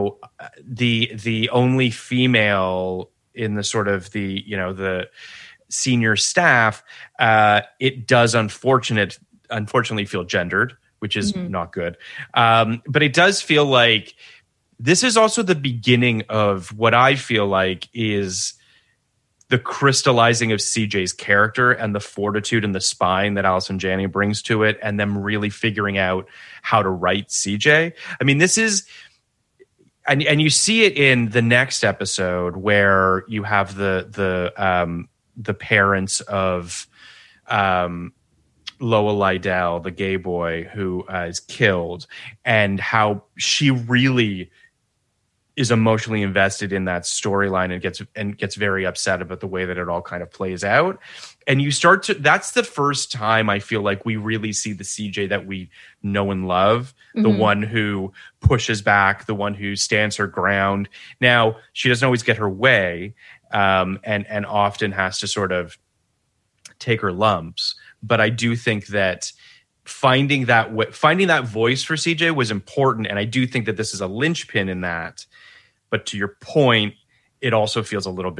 the only female in the sort of the senior staff, it does unfortunately feel gendered, which is not good. But it does feel like this is also the beginning of what I feel like is the crystallizing of CJ's character and the fortitude and the spine that Allison Janney brings to it, and them really figuring out how to write CJ. I mean, this is, and you see it in the next episode where you have the parents of Loa Lydell, the gay boy who is killed, and how she really is emotionally invested in that storyline and gets very upset about the way that it all kind of plays out. And you start to, that's the first time I feel like we really see the CJ that we know and love, the one who pushes back, the one who stands her ground. Now, she doesn't always get her way, and often has to sort of take her lumps. But I do think that finding that voice for CJ was important, and I do think that this is a linchpin in that. But to your point, it also feels a little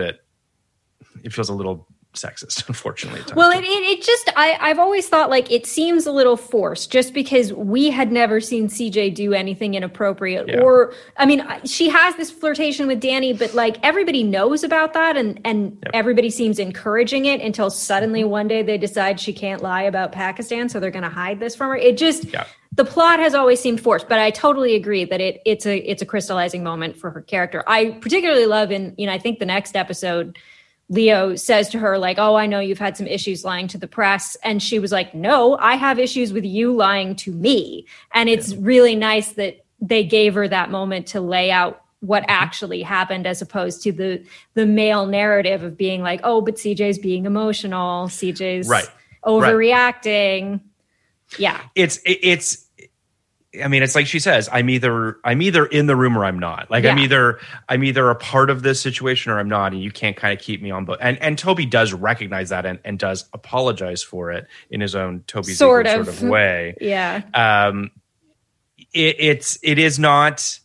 sexist, unfortunately. Well, it just, I've always thought like it seems a little forced just because we had never seen CJ do anything inappropriate. Yeah. Or, I mean, she has this flirtation with Danny, but like everybody knows about that and everybody seems encouraging it until suddenly one day they decide she can't lie about Pakistan, so they're going to hide this from her. It just... Yeah. The plot has always seemed forced, but I totally agree that it's a crystallizing moment for her character. I particularly love I think the next episode, Leo says to her like, "Oh, I know you've had some issues lying to the press." And she was like, "No, I have issues with you lying to me." And it's really nice that they gave her that moment to lay out what actually happened as opposed to the male narrative of being like, "Oh, but CJ's being emotional. CJ's overreacting." Right. Yeah. I mean, it's like she says, I'm either in the room or I'm not. Like I'm either a part of this situation or I'm not, and you can't kind of keep me on both. And Toby does recognize that and does apologize for it in his own Toby sort of way. Yeah. It's not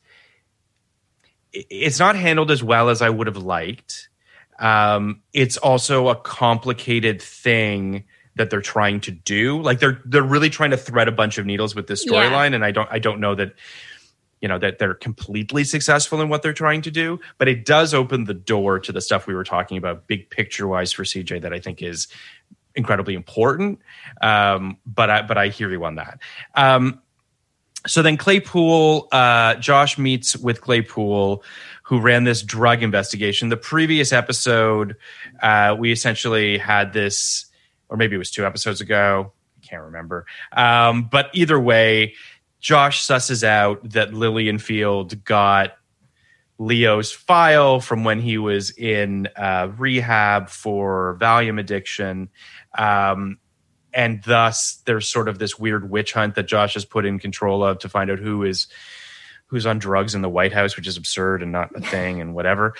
handled as well as I would have liked. It's also a complicated thing that they're trying to do. Like they're really trying to thread a bunch of needles with this storyline. And I don't know that, that they're completely successful in what they're trying to do, but it does open the door to the stuff we were talking about big picture wise for CJ that I think is incredibly important. But I hear you on that. So then Claypool, Josh meets with Claypool, who ran this drug investigation. The previous episode, we essentially had this, or maybe it was 2 episodes ago. I can't remember. But either way, Josh susses out that Lillian Field got Leo's file from when he was in rehab for Valium addiction. And thus there's sort of this weird witch hunt that Josh has put in control of to find out who's on drugs in the White House, which is absurd and not a thing and whatever.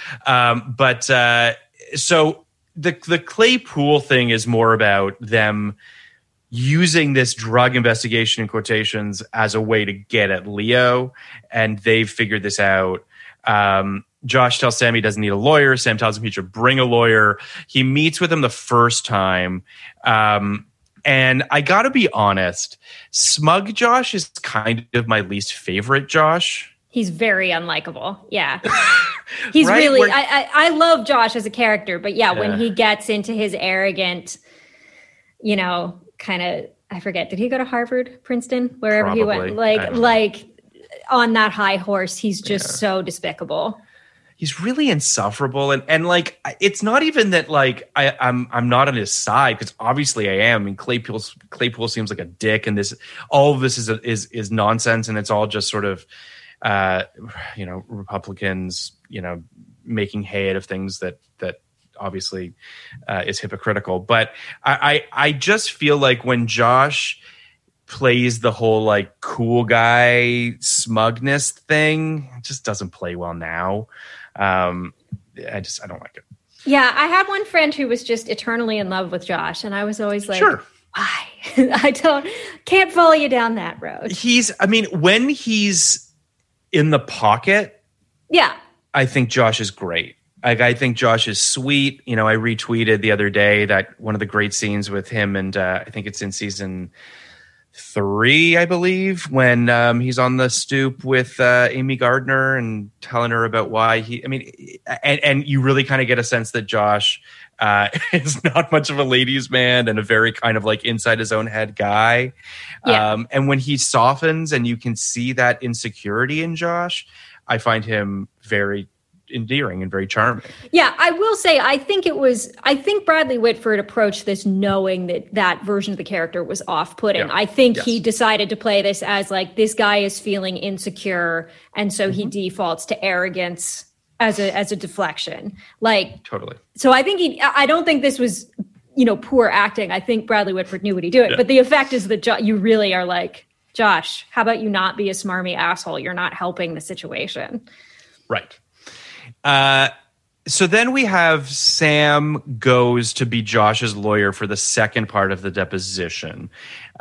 So the Claypool thing is more about them using this drug investigation in quotations as a way to get at Leo, and they've figured this out. Josh tells Sam he doesn't need a lawyer. Sam tells him he should bring a lawyer. He meets with him the first time. And I got to be honest, smug Josh is kind of my least favorite Josh. He's very unlikable. Yeah. He's right? Really, I love Josh as a character, but when he gets into his arrogant, kind of, I forget, did he go to Harvard, Princeton, wherever he went? Like on that high horse, he's just so despicable. He's really insufferable. And like, it's not even that like I'm not on his side, because obviously I am. I mean, Claypool seems like a dick, and all of this is nonsense, and it's all just sort of, Republicans, making hay out of things that obviously is hypocritical. But I just feel like when Josh plays the whole like cool guy smugness thing, it just doesn't play well now. I don't like it. Yeah, I had one friend who was just eternally in love with Josh, and I was always like, sure. Why? Can't follow you down that road. When he's in the pocket, yeah, I think Josh is great. I think Josh is sweet. You know, I retweeted the other day that one of the great scenes with him, and I think it's in season 3, I believe, when he's on the stoop with Amy Gardner and telling her about why and you really kind of get a sense that Josh is not much of a ladies' man and a very kind of like inside his own head guy. Yeah. And when he softens and you can see that insecurity in Josh, I find him very endearing and very charming. Yeah, I will say, I think Bradley Whitford approached this knowing that version of the character was off-putting. Yeah. I think he decided to play this as like, this guy is feeling insecure, and so he defaults to arrogance as a deflection. Like, totally. So I don't think this was, poor acting. I think Bradley Whitford knew what he did. Yeah. But the effect is that you really are like, Josh, how about you not be a smarmy asshole? You're not helping the situation. Right. So then we have Sam goes to be Josh's lawyer for the second part of the deposition.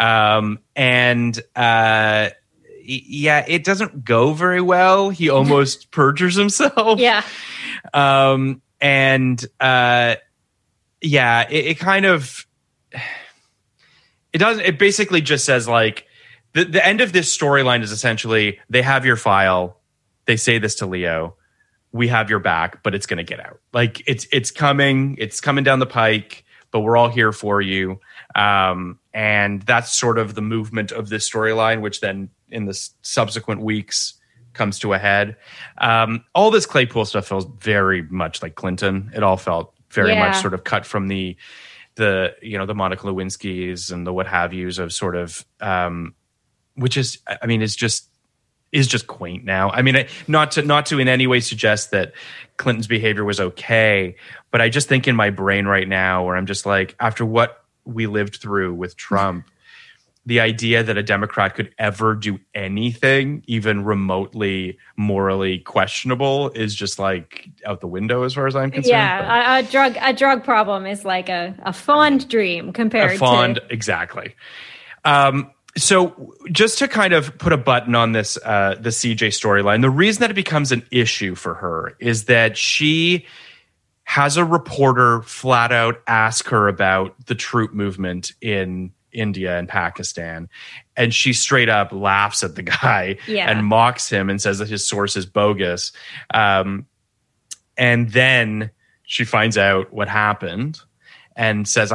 It doesn't go very well. He almost perjures himself. Yeah. It basically just says like the end of this storyline is essentially they have your file. They say this to Leo. We have your back, but it's going to get out. Like it's coming down the pike, but we're all here for you. And that's sort of the movement of this storyline, which then in the subsequent weeks comes to a head. All this Claypool stuff feels very much like Clinton. It all felt very much sort of cut from the Monica Lewinskys and the what have yous of sort of, which is, is just quaint now. I mean, not to in any way suggest that Clinton's behavior was okay, but I just think in my brain right now where I'm just like, after what we lived through with Trump, the idea that a Democrat could ever do anything even remotely morally questionable is just like out the window as far as I'm concerned. Yeah, a drug problem is like a fond dream compared to... Exactly. So just to kind of put a button on this, the CJ storyline, the reason that it becomes an issue for her is that she has a reporter flat out ask her about the troop movement in India and Pakistan. And she straight up laughs at the guy and mocks him and says that his source is bogus. And then she finds out what happened and says,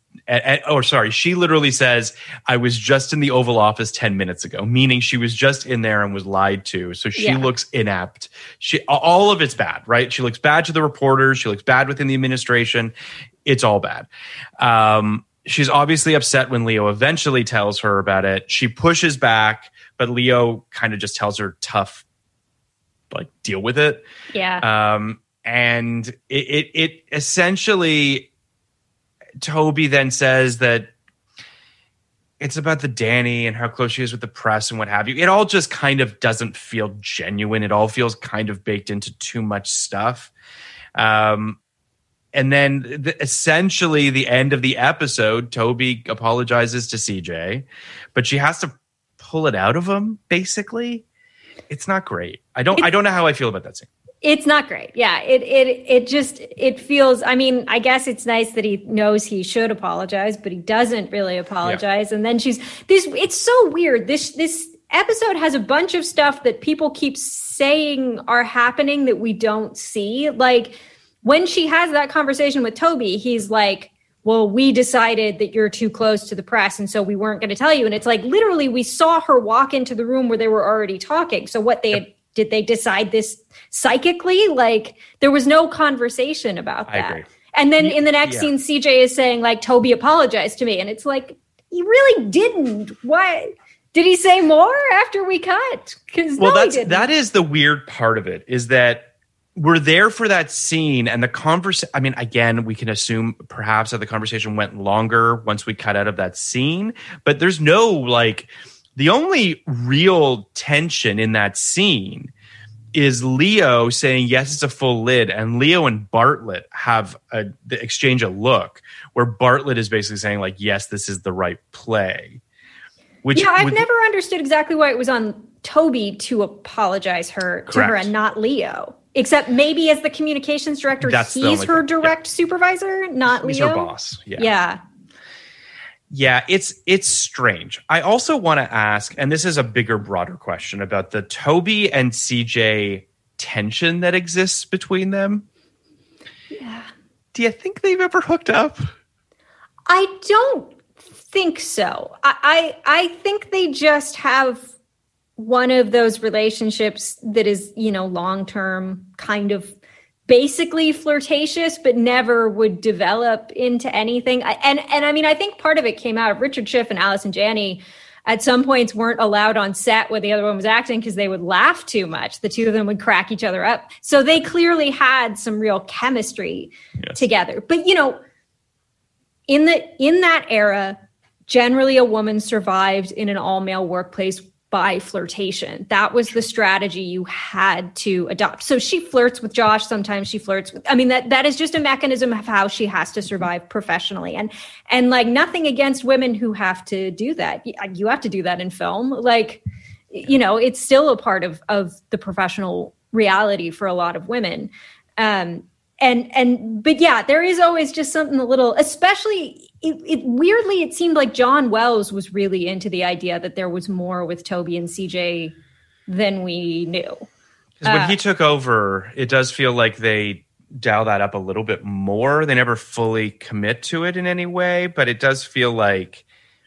she literally says, I was just in the Oval Office 10 minutes ago, meaning she was just in there and was lied to. So she looks inept. All of it's bad, right? She looks bad to the reporters. She looks bad within the administration. It's all bad. She's obviously upset when Leo eventually tells her about it. She pushes back, but Leo kind of just tells her tough, like, deal with it. Yeah. And it essentially... Toby then says that it's about the Danny and how close she is with the press and what have you. It all just kind of doesn't feel genuine. It all feels kind of baked into too much stuff. And then essentially the end of the episode, Toby apologizes to CJ, but she has to pull it out of him, basically. It's not great. I don't know how I feel about that scene. It's not great. Yeah. It feels, I mean, I guess it's nice that he knows he should apologize, but he doesn't really apologize. Yeah. And then it's so weird. This episode has a bunch of stuff that people keep saying are happening that we don't see. Like when she has that conversation with Toby, he's like, well, we decided that you're too close to the press, and so we weren't going to tell you. And it's like, literally, we saw her walk into the room where they were already talking. So what did they decide this psychically? Like there was no conversation about that. I agree. And then in the next scene, CJ is saying like, Toby apologized to me. And it's like, he really didn't. Why? Did he say more after we cut? That is the weird part of it, is that we're there for that scene and the conversation. I mean, again, we can assume perhaps that the conversation went longer once we cut out of that scene, but there's no like, the only real tension in that scene is Leo saying, yes, it's a full lid. And Leo and Bartlett have the exchange a look where Bartlett is basically saying like, yes, this is the right play. I've never understood exactly why it was on Toby to apologize to her and not Leo. Except maybe as the communications director, he's her direct supervisor, not Leo. He's her boss. Yeah. Yeah, it's strange. I also want to ask, and this is a bigger, broader question about the Toby and CJ tension that exists between them. Yeah. Do you think they've ever hooked up? I don't think so. I think they just have one of those relationships that is, long-term, kind of basically flirtatious, but never would develop into anything. And I mean, I think part of it came out of Richard Schiff and Allison Janney at some points weren't allowed on set when the other one was acting because they would laugh too much. The two of them would crack each other up. So they clearly had some real chemistry together. But, in that era, generally a woman survived in an all-male workplace by flirtation. That was the strategy you had to adopt. So she flirts with Josh. Sometimes she flirts with, that is just a mechanism of how she has to survive professionally. And like nothing against women who have to do that. You have to do that in film. Like, it's still a part of the professional reality for a lot of women. But yeah, there is always just something a little, especially weirdly, it seemed like John Wells was really into the idea that there was more with Toby and CJ than we knew. Because when he took over, it does feel like they dial that up a little bit more. They never fully commit to it in any way, but it does feel like,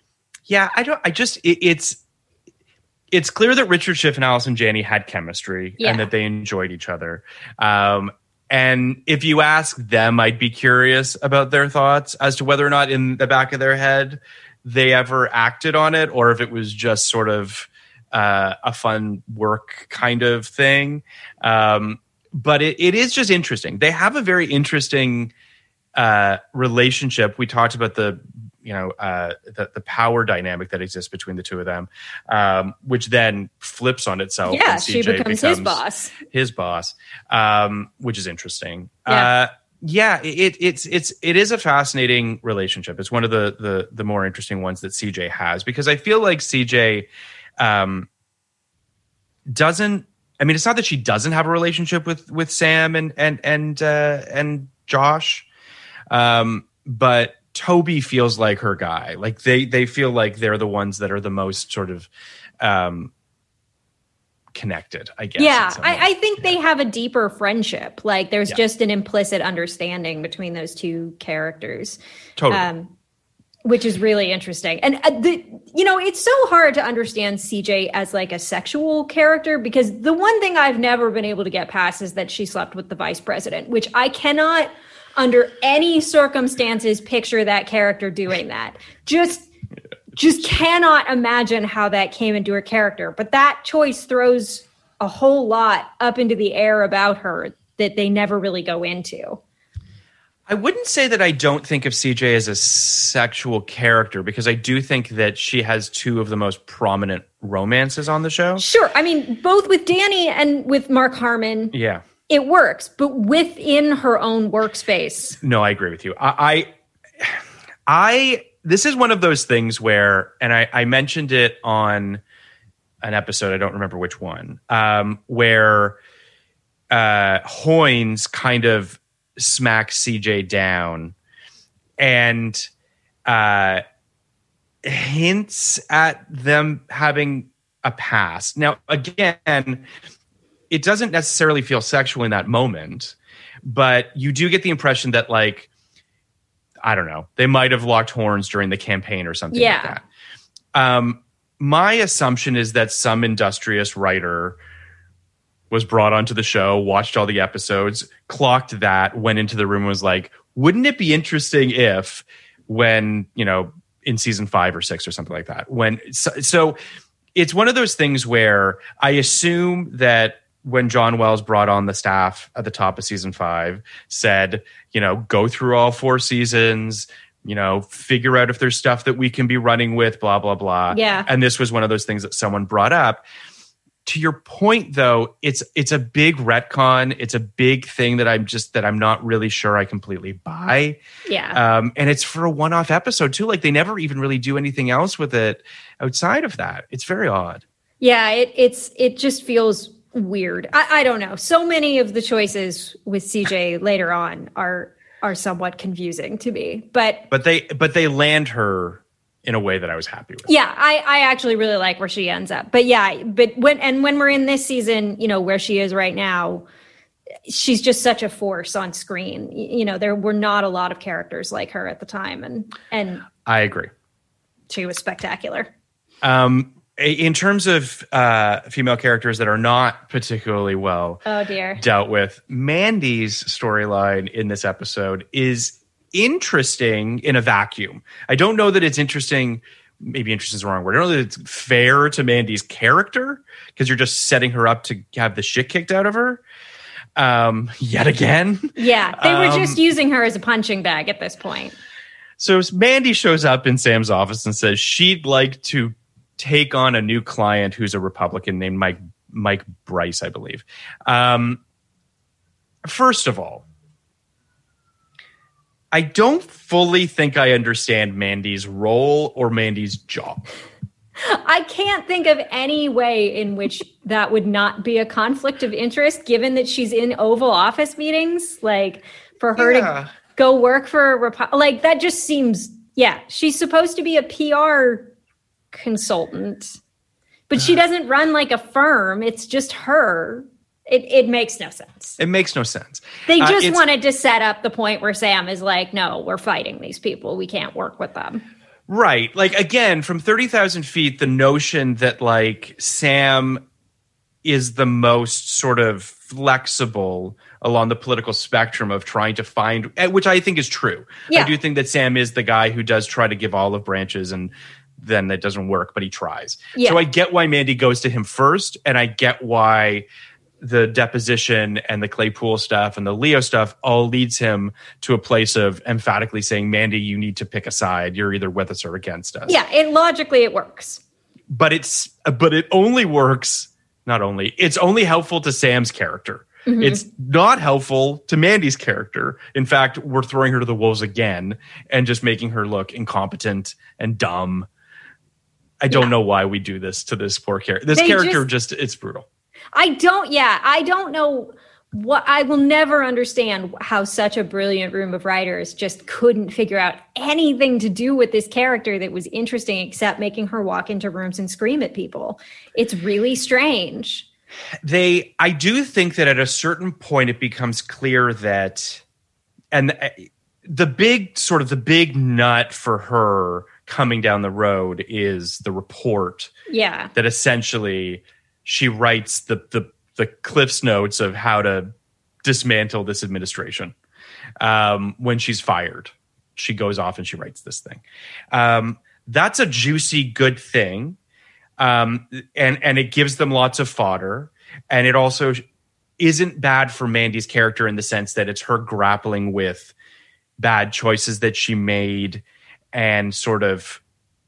it's clear that Richard Schiff and Allison Janney had chemistry and that they enjoyed each other. And if you ask them, I'd be curious about their thoughts as to whether or not in the back of their head they ever acted on it, or if it was just sort of a fun work kind of thing. But it is just interesting. They have a very interesting relationship. We talked about the power dynamic that exists between the two of them, which then flips on itself. Yeah, when CJ she becomes his boss. Which is interesting. Yeah. It is a fascinating relationship. It's one of the more interesting ones that CJ has, because I feel like CJ doesn't. I mean, it's not that she doesn't have a relationship with Sam and Josh, but Toby feels like her guy. Like they feel like they're the ones that are the most sort of connected, I guess. Yeah, I think they have a deeper friendship. Like there's just an implicit understanding between those two characters. Totally. Which is really interesting. And, it's so hard to understand CJ as like a sexual character, because the one thing I've never been able to get past is that she slept with the vice president, which I cannot under any circumstances picture that character doing that. Just cannot imagine how that came into her character. But that choice throws a whole lot up into the air about her that they never really go into. I wouldn't say that I don't think of CJ as a sexual character, because I do think that she has two of the most prominent romances on the show. Sure. I mean, both with Danny and with Mark Harmon. Yeah. It works, but within her own workspace. No, I agree with you. I this is one of those things where, and I mentioned it on an episode, I don't remember which one, where Hoynes kind of smacks CJ down and hints at them having a past. Now, again, it doesn't necessarily feel sexual in that moment, but you do get the impression that, like, I don't know, they might have locked horns during the campaign or something like that. My assumption is that some industrious writer was brought onto the show, watched all the episodes, clocked that, went into the room and was like, wouldn't it be interesting if when, in season 5 or 6 or something like that, so it's one of those things where I assume that when John Wells brought on the staff at the top of season 5, said, go through all 4 seasons, figure out if there's stuff that we can be running with, blah, blah, blah. Yeah. And this was one of those things that someone brought up. To your point, though, it's a big retcon. It's a big thing that I'm not really sure I completely buy. Yeah. And it's for a one-off episode too. Like they never even really do anything else with it outside of that. It's very odd. Yeah. It just feels weird. I don't know. So many of the choices with CJ later on are somewhat confusing to me. But they land her in a way that I was happy with. Yeah, I actually really like where she ends up. But yeah, when we're in this season, where she is right now, she's just such a force on screen. There were not a lot of characters like her at the time, and I agree. She was spectacular. In terms of female characters that are not particularly well dealt with, Mandy's storyline in this episode is interesting in a vacuum. I don't know that it's interesting. Maybe interesting is the wrong word. I don't know that it's fair to Mandy's character because you're just setting her up to have the shit kicked out of her yet again. Yeah, they were just using her as a punching bag at this point. So Mandy shows up in Sam's office and says she'd like to take on a new client who's a Republican named Mike Bryce, I believe. First of all, I don't fully think I understand Mandy's role or Mandy's job. I can't think of any way in which that would not be a conflict of interest, given that she's in Oval Office meetings. Like, for her to go work for that just seems, she's supposed to be a PR consultant, but she doesn't run like a firm. It's just her. It makes no sense. It makes no sense. They just wanted to set up the point where Sam is like, no, we're fighting these people. We can't work with them. Right. Like, again, from 30,000 feet, the notion that like Sam is the most sort of flexible along the political spectrum of trying to find, which I think is true. Yeah. I do think that Sam is the guy who does try to give olive branches and then that doesn't work, but he tries. Yeah. So I get why Mandy goes to him first, and I get why the deposition and the Claypool stuff and the Leo stuff all leads him to a place of emphatically saying, Mandy, you need to pick a side. You're either with us or against us. Yeah, logically it works. But it only works, it's only helpful to Sam's character. Mm-hmm. It's not helpful to Mandy's character. In fact, we're throwing her to the wolves again and just making her look incompetent and dumb. I don't know why we do this to this poor character. This character it's brutal. I don't know what, I will never understand how such a brilliant room of writers just couldn't figure out anything to do with this character that was interesting except making her walk into rooms and scream at people. It's really strange. I do think that at a certain point it becomes clear that, and the big nut for her coming down the road is the report. Yeah. That essentially she writes the Cliff's Notes of how to dismantle this administration. When she's fired, she goes off and she writes this thing. That's a juicy, good thing. And it gives them lots of fodder. And it also isn't bad for Mandy's character in the sense that it's her grappling with bad choices that she made and sort of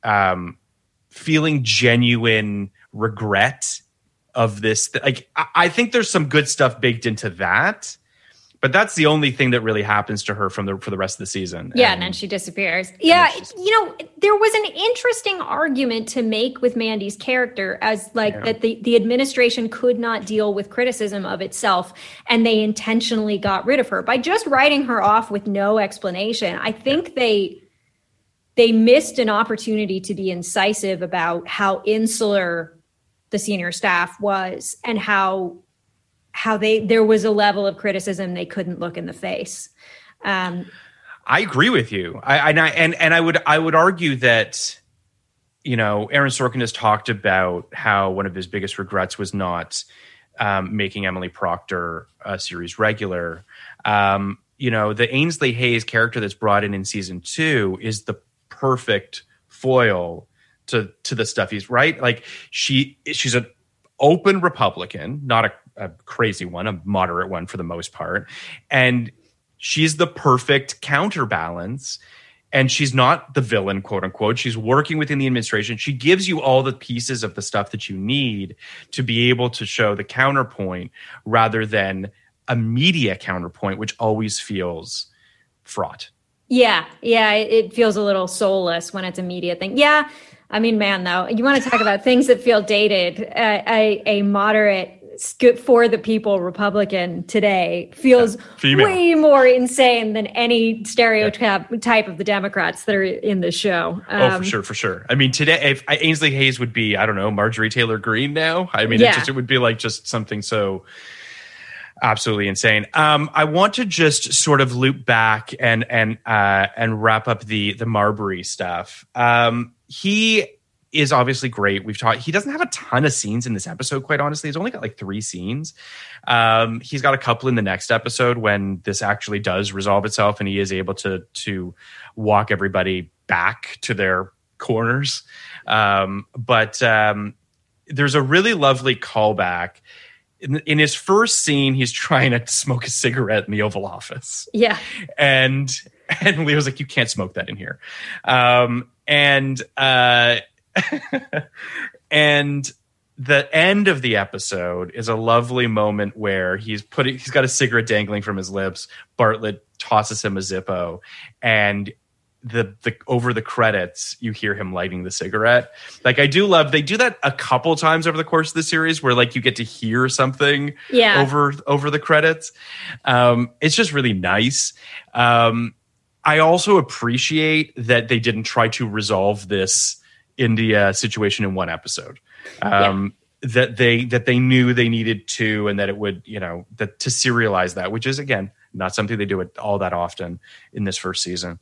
feeling genuine regret of this. Like, I think there's some good stuff baked into that, but that's the only thing that really happens to her for the rest of the season. Yeah, and then she disappears. Yeah, there was an interesting argument to make with Mandy's character as that the administration could not deal with criticism of itself, and they intentionally got rid of her by just writing her off with no explanation. I think they missed an opportunity to be incisive about how insular the senior staff was and how there was a level of criticism they couldn't look in the face. I agree with you. I would argue that, Aaron Sorkin has talked about how one of his biggest regrets was not making Emily Proctor a series regular. The Ainsley Hayes character that's brought in season 2 is the perfect foil to the stuff he's right. Like she's an open Republican, not a crazy one, a moderate one for the most part. And she's the perfect counterbalance. And she's not the villain, quote unquote. She's working within the administration. She gives you all the pieces of the stuff that you need to be able to show the counterpoint rather than a media counterpoint, which always feels fraught. Yeah, it feels a little soulless when it's a media thing. Yeah, I mean, man, though, you want to talk about things that feel dated. A moderate for the people Republican today feels way more insane than any stereotype of the Democrats that are in the show. For sure. I mean, today, if Ainsley Hayes would be, I don't know, Marjorie Taylor Greene now. I mean, it would be like just something so absolutely insane. I want to just sort of loop back and wrap up the Marbury stuff. He is obviously great. He doesn't have a ton of scenes in this episode, quite honestly. He's only got like 3 scenes. He's got a couple in the next episode when this actually does resolve itself and he is able to walk everybody back to their corners. But there's a really lovely callback. In his first scene, he's trying to smoke a cigarette in the Oval Office. Yeah. And Leo's like, you can't smoke that in here. And the end of the episode is a lovely moment where he's got a cigarette dangling from his lips. Bartlett tosses him a Zippo, and the over the credits you hear him lighting the cigarette. Like, I do love, they do that a couple times over the course of the series where like you get to hear something over the credits. It's just really nice. I also appreciate that they didn't try to resolve this India situation in one episode. That they knew they needed to, and that it would, that to serialize that, which is, again, not something they do it all that often in this first season.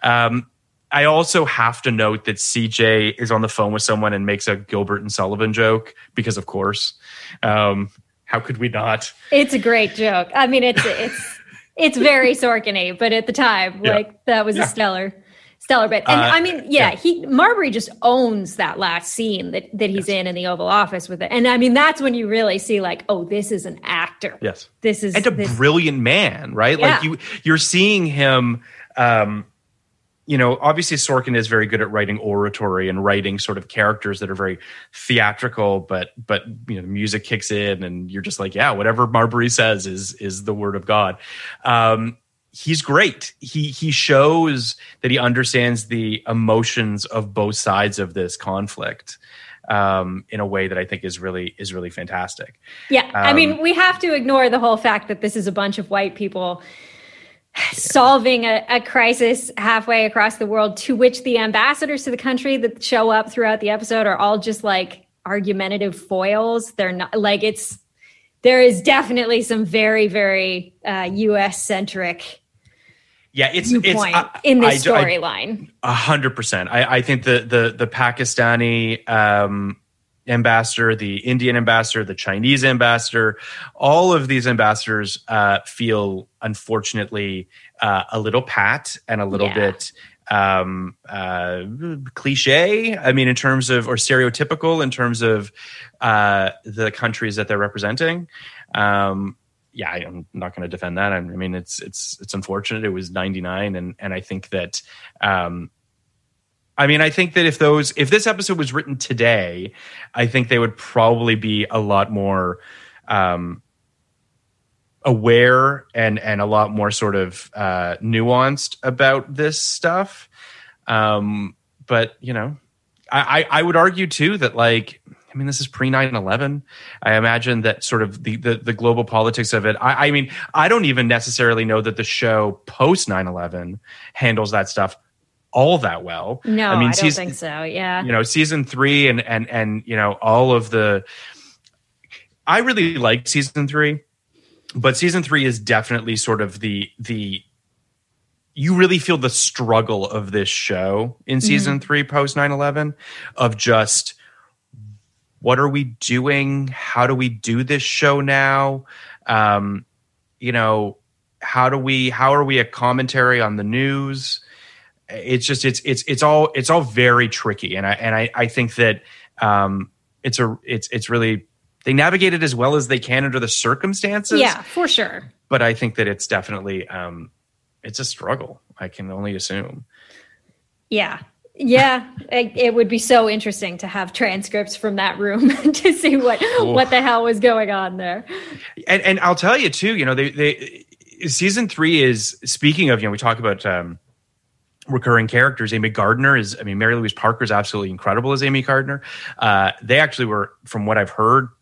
I also have to note that CJ is on the phone with someone and makes a Gilbert and Sullivan joke, because of course, how could we not? It's a great joke. I mean, it's very Sorkin-y, but at the time, that was a stellar bit. And I mean, Marbury just owns that last scene that he's in the Oval Office with it. And I mean, that's when you really see like, oh, this is an actor. Yes. This is brilliant man, right? Yeah. Like you're seeing him, obviously Sorkin is very good at writing oratory and writing sort of characters that are very theatrical, but the music kicks in and you're just like, yeah, whatever Marbury says is the word of God. He's great. He shows that he understands the emotions of both sides of this conflict in a way that I think is really fantastic. Yeah. I mean, we have to ignore the whole fact that this is a bunch of white people solving a crisis halfway across the world, to which the ambassadors to the country that show up throughout the episode are all just like argumentative foils. They're not like there is definitely some very, very U.S. centric viewpoint in this storyline. 100%. I think the Pakistani ambassador, the Indian ambassador, the Chinese ambassador, all of these ambassadors feel, unfortunately, a little pat and a little bit cliche. I mean, in terms of, or stereotypical in terms of the countries that they're representing. I'm not going to defend that. I mean, it's unfortunate. It was 99, and I think that. I think that if this episode was written today, I think they would probably be a lot more aware and a lot more sort of nuanced about this stuff. But I would argue too that this is pre 9/11. I imagine that sort of the global politics of it. I mean, I don't even necessarily know that the show post 9/11 handles that stuff all that well. No, I don't think so. Yeah. Season 3 and all of the, I really liked season 3, but season 3 is definitely sort of the you really feel the struggle of this show in season 3 post 9/11 of just, what are we doing? How do we do this show now? How are we a commentary on the news? It's just it's all very tricky, and I think that it's really, they navigate it as well as they can under the circumstances. Yeah, for sure. But I think that it's definitely it's a struggle. I can only assume. Yeah. Yeah, it would be so interesting to have transcripts from that room to see what the hell was going on there. And I'll tell you too, they season 3 is, speaking of, we talk about recurring characters. Amy Gardner Mary Louise Parker is absolutely incredible as Amy Gardner. They actually were, from what I've heard,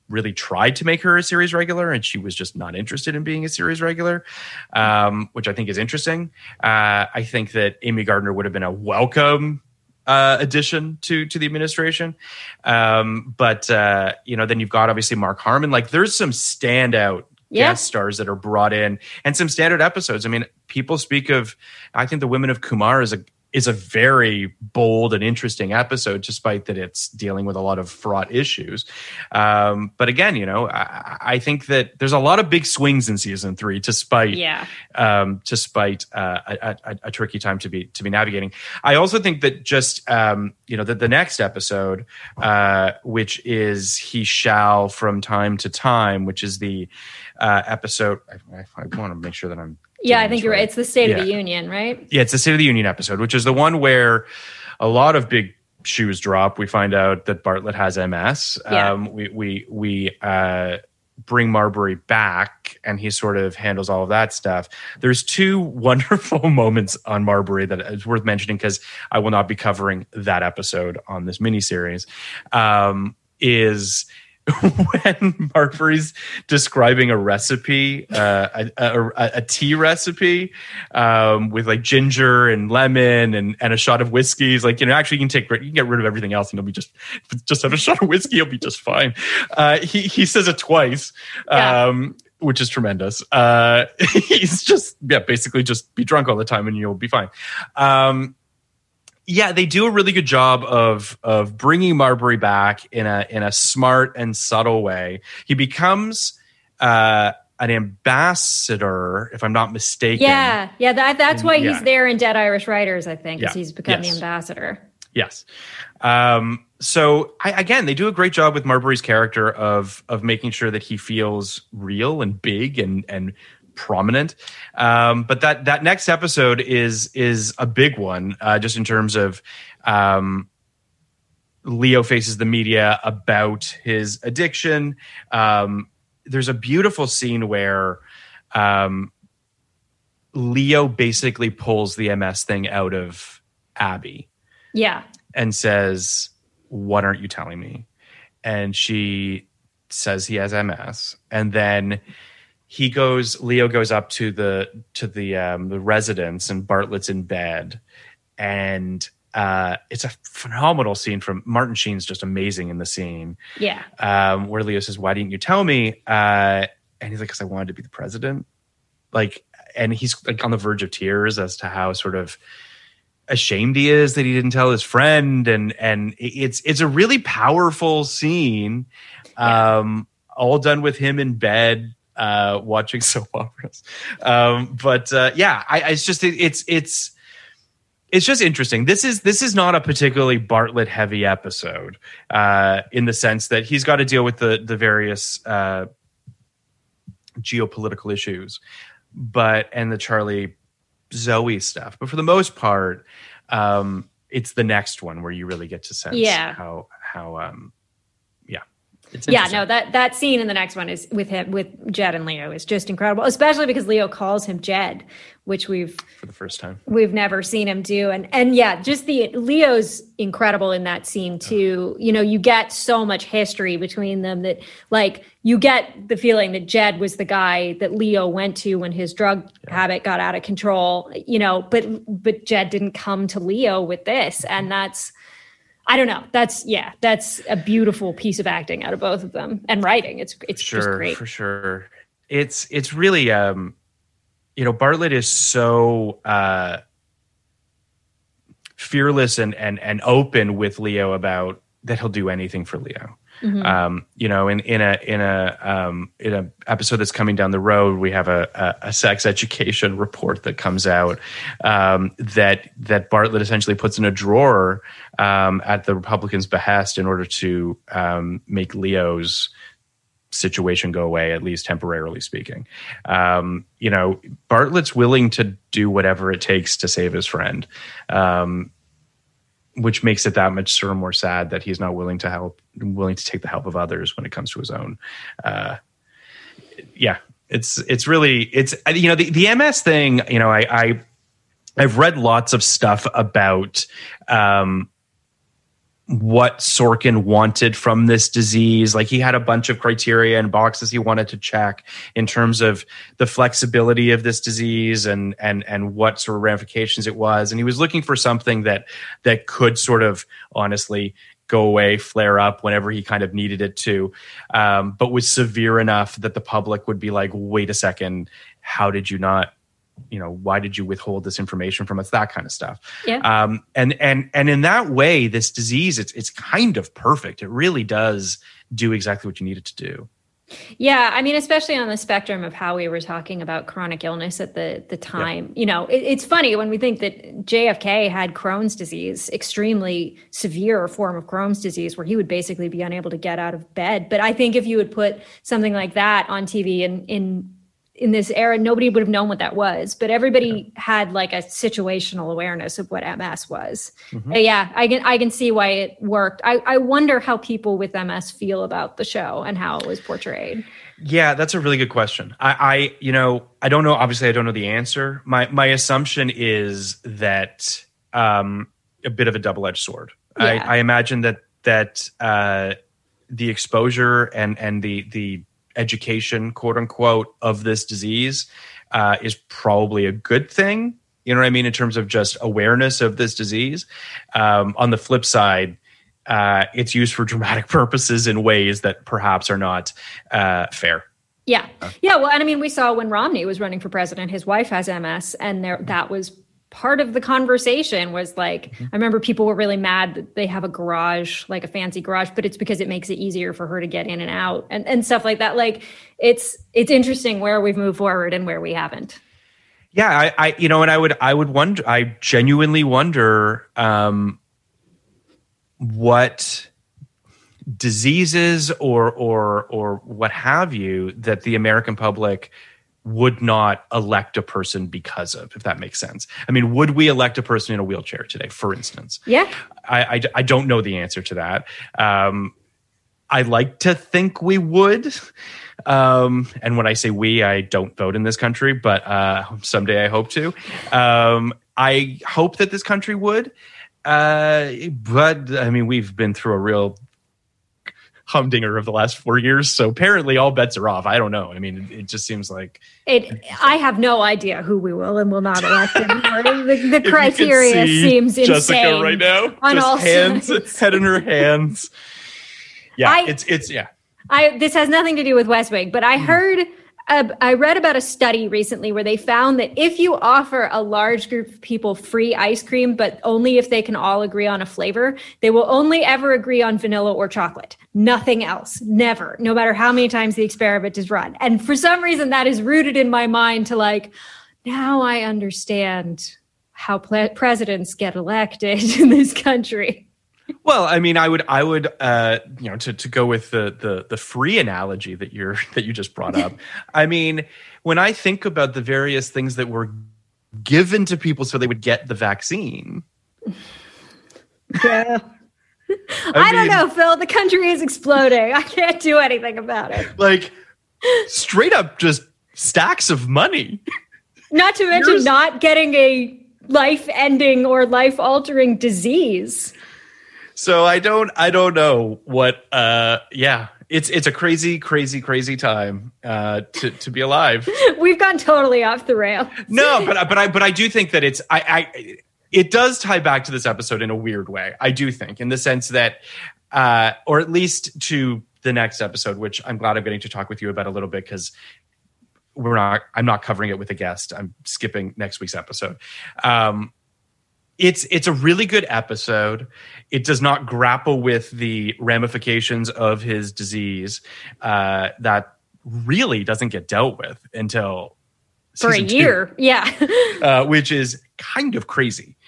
really tried to make her a series regular, and she was just not interested in being a series regular, which I think is interesting. I think that Amy Gardner would have been a welcome addition to the administration. But then you've got obviously Mark Harmon. Like, there's some standout guest stars that are brought in and some standard episodes. I mean, people speak of, I think The Women of Kumar is a very bold and interesting episode, despite that it's dealing with a lot of fraught issues. But again, I think that there's a lot of big swings in season 3, despite a tricky time to be navigating. I also think that just that the next episode, which is He Shall From Time to Time, which is the episode. I want to make sure that I'm. Yeah, I think you're right. It's the State of the Union, right? Yeah, it's the State of the Union episode, which is the one where a lot of big shoes drop. We find out that Bartlett has MS. Yeah. We bring Marbury back, and he sort of handles all of that stuff. There's 2 wonderful moments on Marbury that is worth mentioning, because I will not be covering that episode on this miniseries. Is when Marbury's describing a recipe, a tea recipe, with like ginger and lemon and a shot of whiskey. He's like, actually you can get rid of everything else and you'll be just have a shot of whiskey, you'll be just fine. He says it twice, which is tremendous. He's just, basically just be drunk all the time and you'll be fine. They do a really good job of bringing Marbury back in a smart and subtle way. He becomes an ambassador, if I'm not mistaken. That's why he's there in Dead Irish Writers, I think, because he's become the ambassador. Yes. So they do a great job with Marbury's character of making sure that he feels real and big and prominent. But that next episode is a big one, just in terms of Leo faces the media about his addiction. There's a beautiful scene where Leo basically pulls the MS thing out of Abby. Yeah. And says, "What aren't you telling me?" And she says he has MS. And then Leo goes up to the residence, and Bartlett's in bed, and it's a phenomenal scene from Martin Sheen's just amazing in the scene. Yeah. Where Leo says, "Why didn't you tell me?" And he's like, "'Cause I wanted to be the president." And he's like on the verge of tears as to how sort of ashamed he is that he didn't tell his friend, and it's a really powerful scene, all done with him in bed. Watching soap operas. It's just interesting. This is not a particularly Bartlett heavy episode, in the sense that he's got to deal with the various geopolitical issues, and the Charlie Zoe stuff. But for the most part, it's the next one where you really get to sense how that scene in the next one is with Jed and Leo is just incredible, especially because Leo calls him Jed, which for the first time we've never seen him do. And just Leo's incredible in that scene too. You get so much history between them that you get the feeling that Jed was the guy that Leo went to when his drug habit got out of control, but Jed didn't come to Leo with this. And I don't know. That's a beautiful piece of acting out of both of them, and writing. It's just great. For sure. It's really, Bartlett is so fearless and open with Leo about that he'll do anything for Leo. Mm-hmm. In a episode that's coming down the road, we have a sex education report that comes out that Bartlett essentially puts in a drawer at the Republicans' behest in order to make Leo's situation go away, at least temporarily speaking. Bartlett's willing to do whatever it takes to save his friend. Which makes it that much sort of more sad that he's not willing to take the help of others when it comes to his own. It's really the MS thing. I've read lots of stuff about what Sorkin wanted from this disease. Like, he had a bunch of criteria and boxes he wanted to check in terms of the flexibility of this disease and what sort of ramifications it was. And he was looking for something that could sort of honestly go away, flare up whenever he kind of needed it to, but was severe enough that the public would be like, wait a second, how did you not, why did you withhold this information from us? That kind of stuff. Yeah. And in that way, this disease, it's kind of perfect. It really does do exactly what you need it to do. Yeah, I mean, especially on the spectrum of how we were talking about chronic illness at the time. Yeah. It's funny when we think that JFK had Crohn's disease, extremely severe form of Crohn's disease, where he would basically be unable to get out of bed. But I think if you would put something like that on TV in this era, nobody would have known what that was, but everybody had like a situational awareness of what MS was. Mm-hmm. Yeah, I can see why it worked. I wonder how people with MS feel about the show and how it was portrayed. Yeah, that's a really good question. I don't know. Obviously, I don't know the answer. My assumption is that a bit of a double-edged sword. Yeah. I imagine that the exposure and the education, quote unquote, of this disease is probably a good thing. You know what I mean? In terms of just awareness of this disease. On the flip side, it's used for dramatic purposes in ways that perhaps are not fair. Yeah. Yeah. Well, and I mean, we saw when Romney was running for president, his wife has MS, and that was part of the conversation was like, I remember people were really mad that they have a garage, like a fancy garage, but it's because it makes it easier for her to get in and out and stuff like that. Like, it's interesting where we've moved forward and where we haven't. Yeah. I would wonder, I genuinely wonder what diseases or what have you that the American public would not elect a person because of, if that makes sense. I mean, would we elect a person in a wheelchair today, for instance? Yeah. I don't know the answer to that. I like to think we would. And when I say we, I don't vote in this country, but someday I hope to. I hope that this country would. But I mean, we've been through a real humdinger of the last 4 years. So apparently all bets are off. I don't know. I mean, it just seems like I have no idea who we will and will not elect anymore. The criteria seems Jessica insane right now. On just all hands, sides. head in her hands. Yeah, it's yeah. This has nothing to do with West Wing, but I heard, I read about a study recently where they found that if you offer a large group of people free ice cream, but only if they can all agree on a flavor, they will only ever agree on vanilla or chocolate. Nothing else. Never. No matter how many times the experiment is run. And for some reason, that is rooted in my mind to like, now I understand how presidents get elected in this country. Well, I mean, I would, to go with the free analogy that you just brought up. I mean, when I think about the various things that were given to people so they would get the vaccine. Yeah. I don't know, Phil. The country is exploding. I can't do anything about it. Like, straight up just stacks of money. Not to mention not getting a life-ending or life-altering disease. So I don't know what. It's a crazy, crazy, crazy time to be alive. We've gone totally off the rails. No, but I do think that it's it does tie back to this episode in a weird way. I do think, in the sense that, or at least to the next episode, which I'm glad I'm getting to talk with you about a little bit, because I'm not covering it with a guest. I'm skipping next week's episode. It's a really good episode. It does not grapple with the ramifications of his disease that really doesn't get dealt with until for a year. 2, yeah, which is kind of crazy.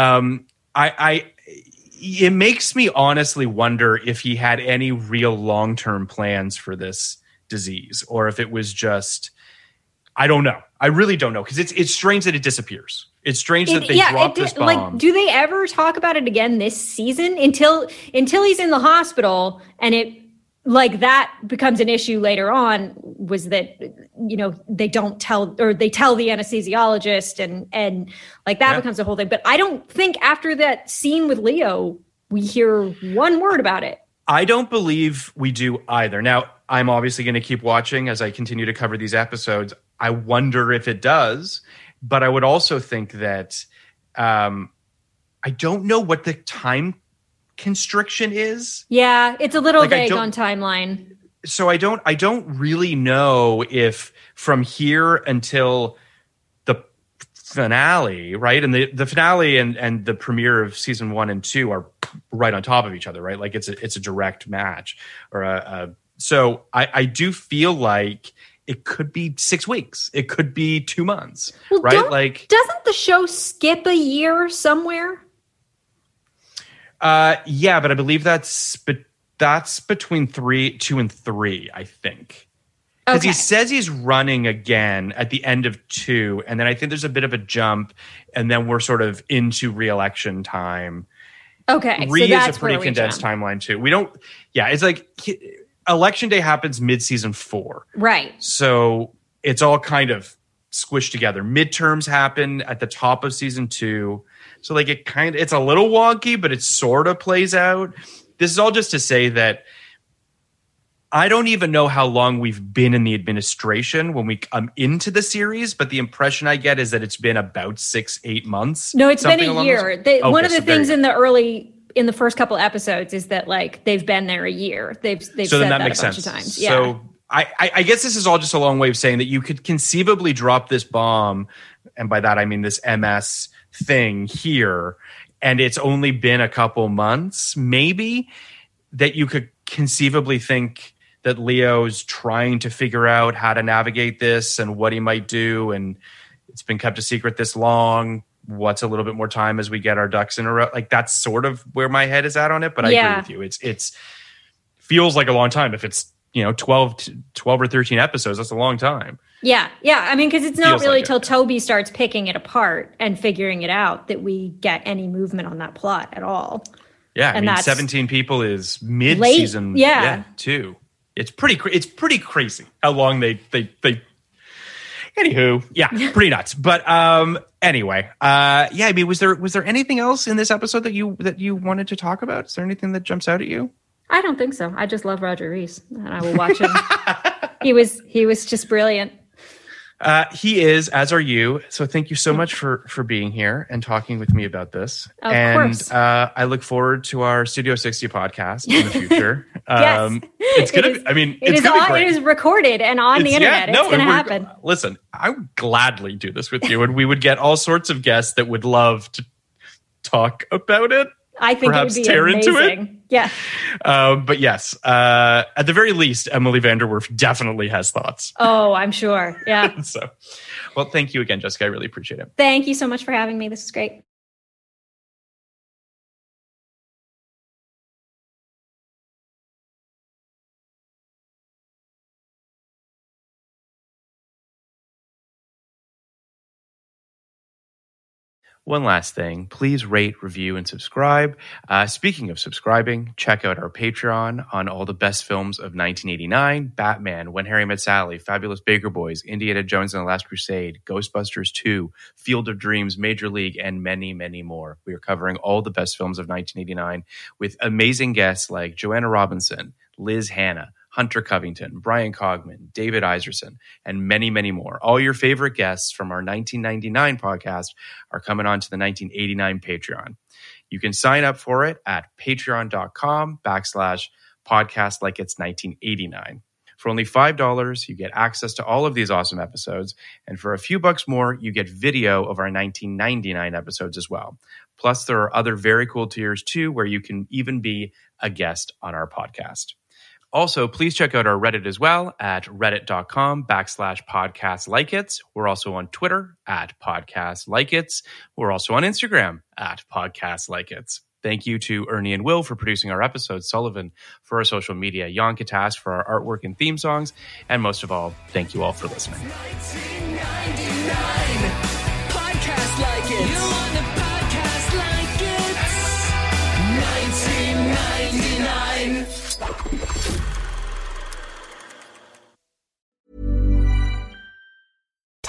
It makes me honestly wonder if he had any real long-term plans for this disease, or if it was just, I don't know. I really don't know, because it's strange that it disappears. It's strange that they dropped this bomb. Like, do they ever talk about it again this season until he's in the hospital and it like that becomes an issue later on? Was that, they don't tell, or they tell the anesthesiologist and like that becomes a whole thing. But I don't think after that scene with Leo, we hear one word about it. I don't believe we do either. Now, I'm obviously going to keep watching as I continue to cover these episodes. I wonder if it does, but I would also think that I don't know what the time constriction is. Yeah, it's a little vague on timeline. So I don't really know if from here until the finale, right? And the finale and the premiere of season 1 and 2 are right on top of each other, right? Like it's a direct match, or so I do feel like it could be 6 weeks, it could be 2 months, right? Doesn't the show skip a year somewhere? Yeah, but I believe that's between 2 and 3, I think. Because he says he's running again at the end of 2, and then I think there's a bit of a jump, and then we're sort of into re-election time. Okay, so that's a pretty condensed timeline too. We don't. Yeah, it's like election day happens mid-season 4, right? So it's all kind of squished together. Midterms happen at the top of season 2, so like it's a little wonky, but it sort of plays out. This is all just to say that I don't even know how long we've been in the administration when we come into the series, but the impression I get is that it's been about 6-8 months. No, it's been a year. One of the things in the first couple episodes is that like they've been there a year. They've said that a bunch of times. Yeah. So I guess this is all just a long way of saying that you could conceivably drop this bomb, and by that I mean this MS thing here, and it's only been a couple months, maybe, that you could conceivably think that Leo's trying to figure out how to navigate this and what he might do, and it's been kept a secret this long. What's a little bit more time as we get our ducks in a row? Like, that's sort of where my head is at on it, but I agree with you. It's feels like a long time. If it's 12 or 13 episodes, that's a long time. Yeah. I mean, because it's not really till Toby starts picking it apart and figuring it out that we get any movement on that plot at all. Yeah, I mean, 17 people is mid-season. Yeah, too. It's pretty crazy how long they. Anywho, yeah, pretty nuts. But anyway, I mean, was there anything else in this episode that you wanted to talk about? Is there anything that jumps out at you? I don't think so. I just love Roger Rees, and I will watch him. He was just brilliant. He is, as are you. So thank you so much for being here and talking with me about this. Of course. I look forward to our Studio 60 podcast in the future. Yes. It's going to be, I mean, it's going to be great. It is recorded and on the internet. It's going to happen. Listen, I would gladly do this with you, and we would get all sorts of guests that would love to talk about it. I think perhaps it would be tear amazing. Into it. Yeah. But yes, at the very least, Emily Vanderwerf definitely has thoughts. Oh, I'm sure. Yeah. So, well, thank you again, Jessica. I really appreciate it. Thank you so much for having me. This is great. One last thing, please rate, review, and subscribe. Speaking of subscribing, check out our Patreon on all the best films of 1989, Batman, When Harry Met Sally, Fabulous Baker Boys, Indiana Jones and the Last Crusade, Ghostbusters 2, Field of Dreams, Major League, and many, many more. We are covering all the best films of 1989 with amazing guests like Joanna Robinson, Liz Hanna, Hunter Covington, Brian Cogman, David Iserson, and many, many more. All your favorite guests from our 1999 podcast are coming on to the 1989 Patreon. You can sign up for it at patreon.com/podcast like it's 1989. For only $5, you get access to all of these awesome episodes. And for a few bucks more, you get video of our 1999 episodes as well. Plus, there are other very cool tiers too, where you can even be a guest on our podcast. Also, please check out our Reddit as well at reddit.com/podcastlikeits. We're also on Twitter at podcastlikeits. We're also on Instagram at podcastlikeits. Thank you to Ernie and Will for producing our episodes, Sullivan for our social media, Jan Katas for our artwork and theme songs, and most of all, thank you all for listening. 1999, podcast like it. You want a podcast like it? 1999.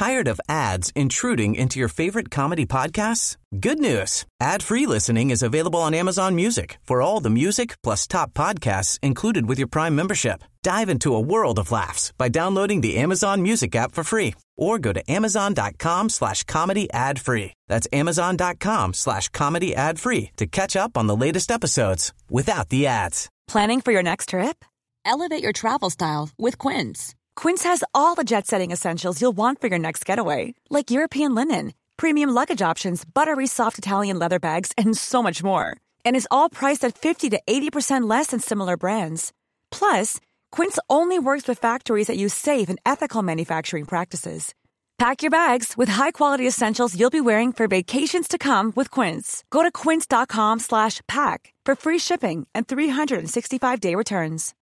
Tired of ads intruding into your favorite comedy podcasts? Good news. Ad-free listening is available on Amazon Music for all the music plus top podcasts included with your Prime membership. Dive into a world of laughs by downloading the Amazon Music app for free or go to amazon.com/comedy ad-free. That's amazon.com/comedy ad-free to catch up on the latest episodes without the ads. Planning for your next trip? Elevate your travel style with Quince. Quince has all the jet-setting essentials you'll want for your next getaway, like European linen, premium luggage options, buttery soft Italian leather bags, and so much more. And is all priced at 50 to 80% less than similar brands. Plus, Quince only works with factories that use safe and ethical manufacturing practices. Pack your bags with high-quality essentials you'll be wearing for vacations to come with Quince. Go to quince.com/pack for free shipping and 365-day returns.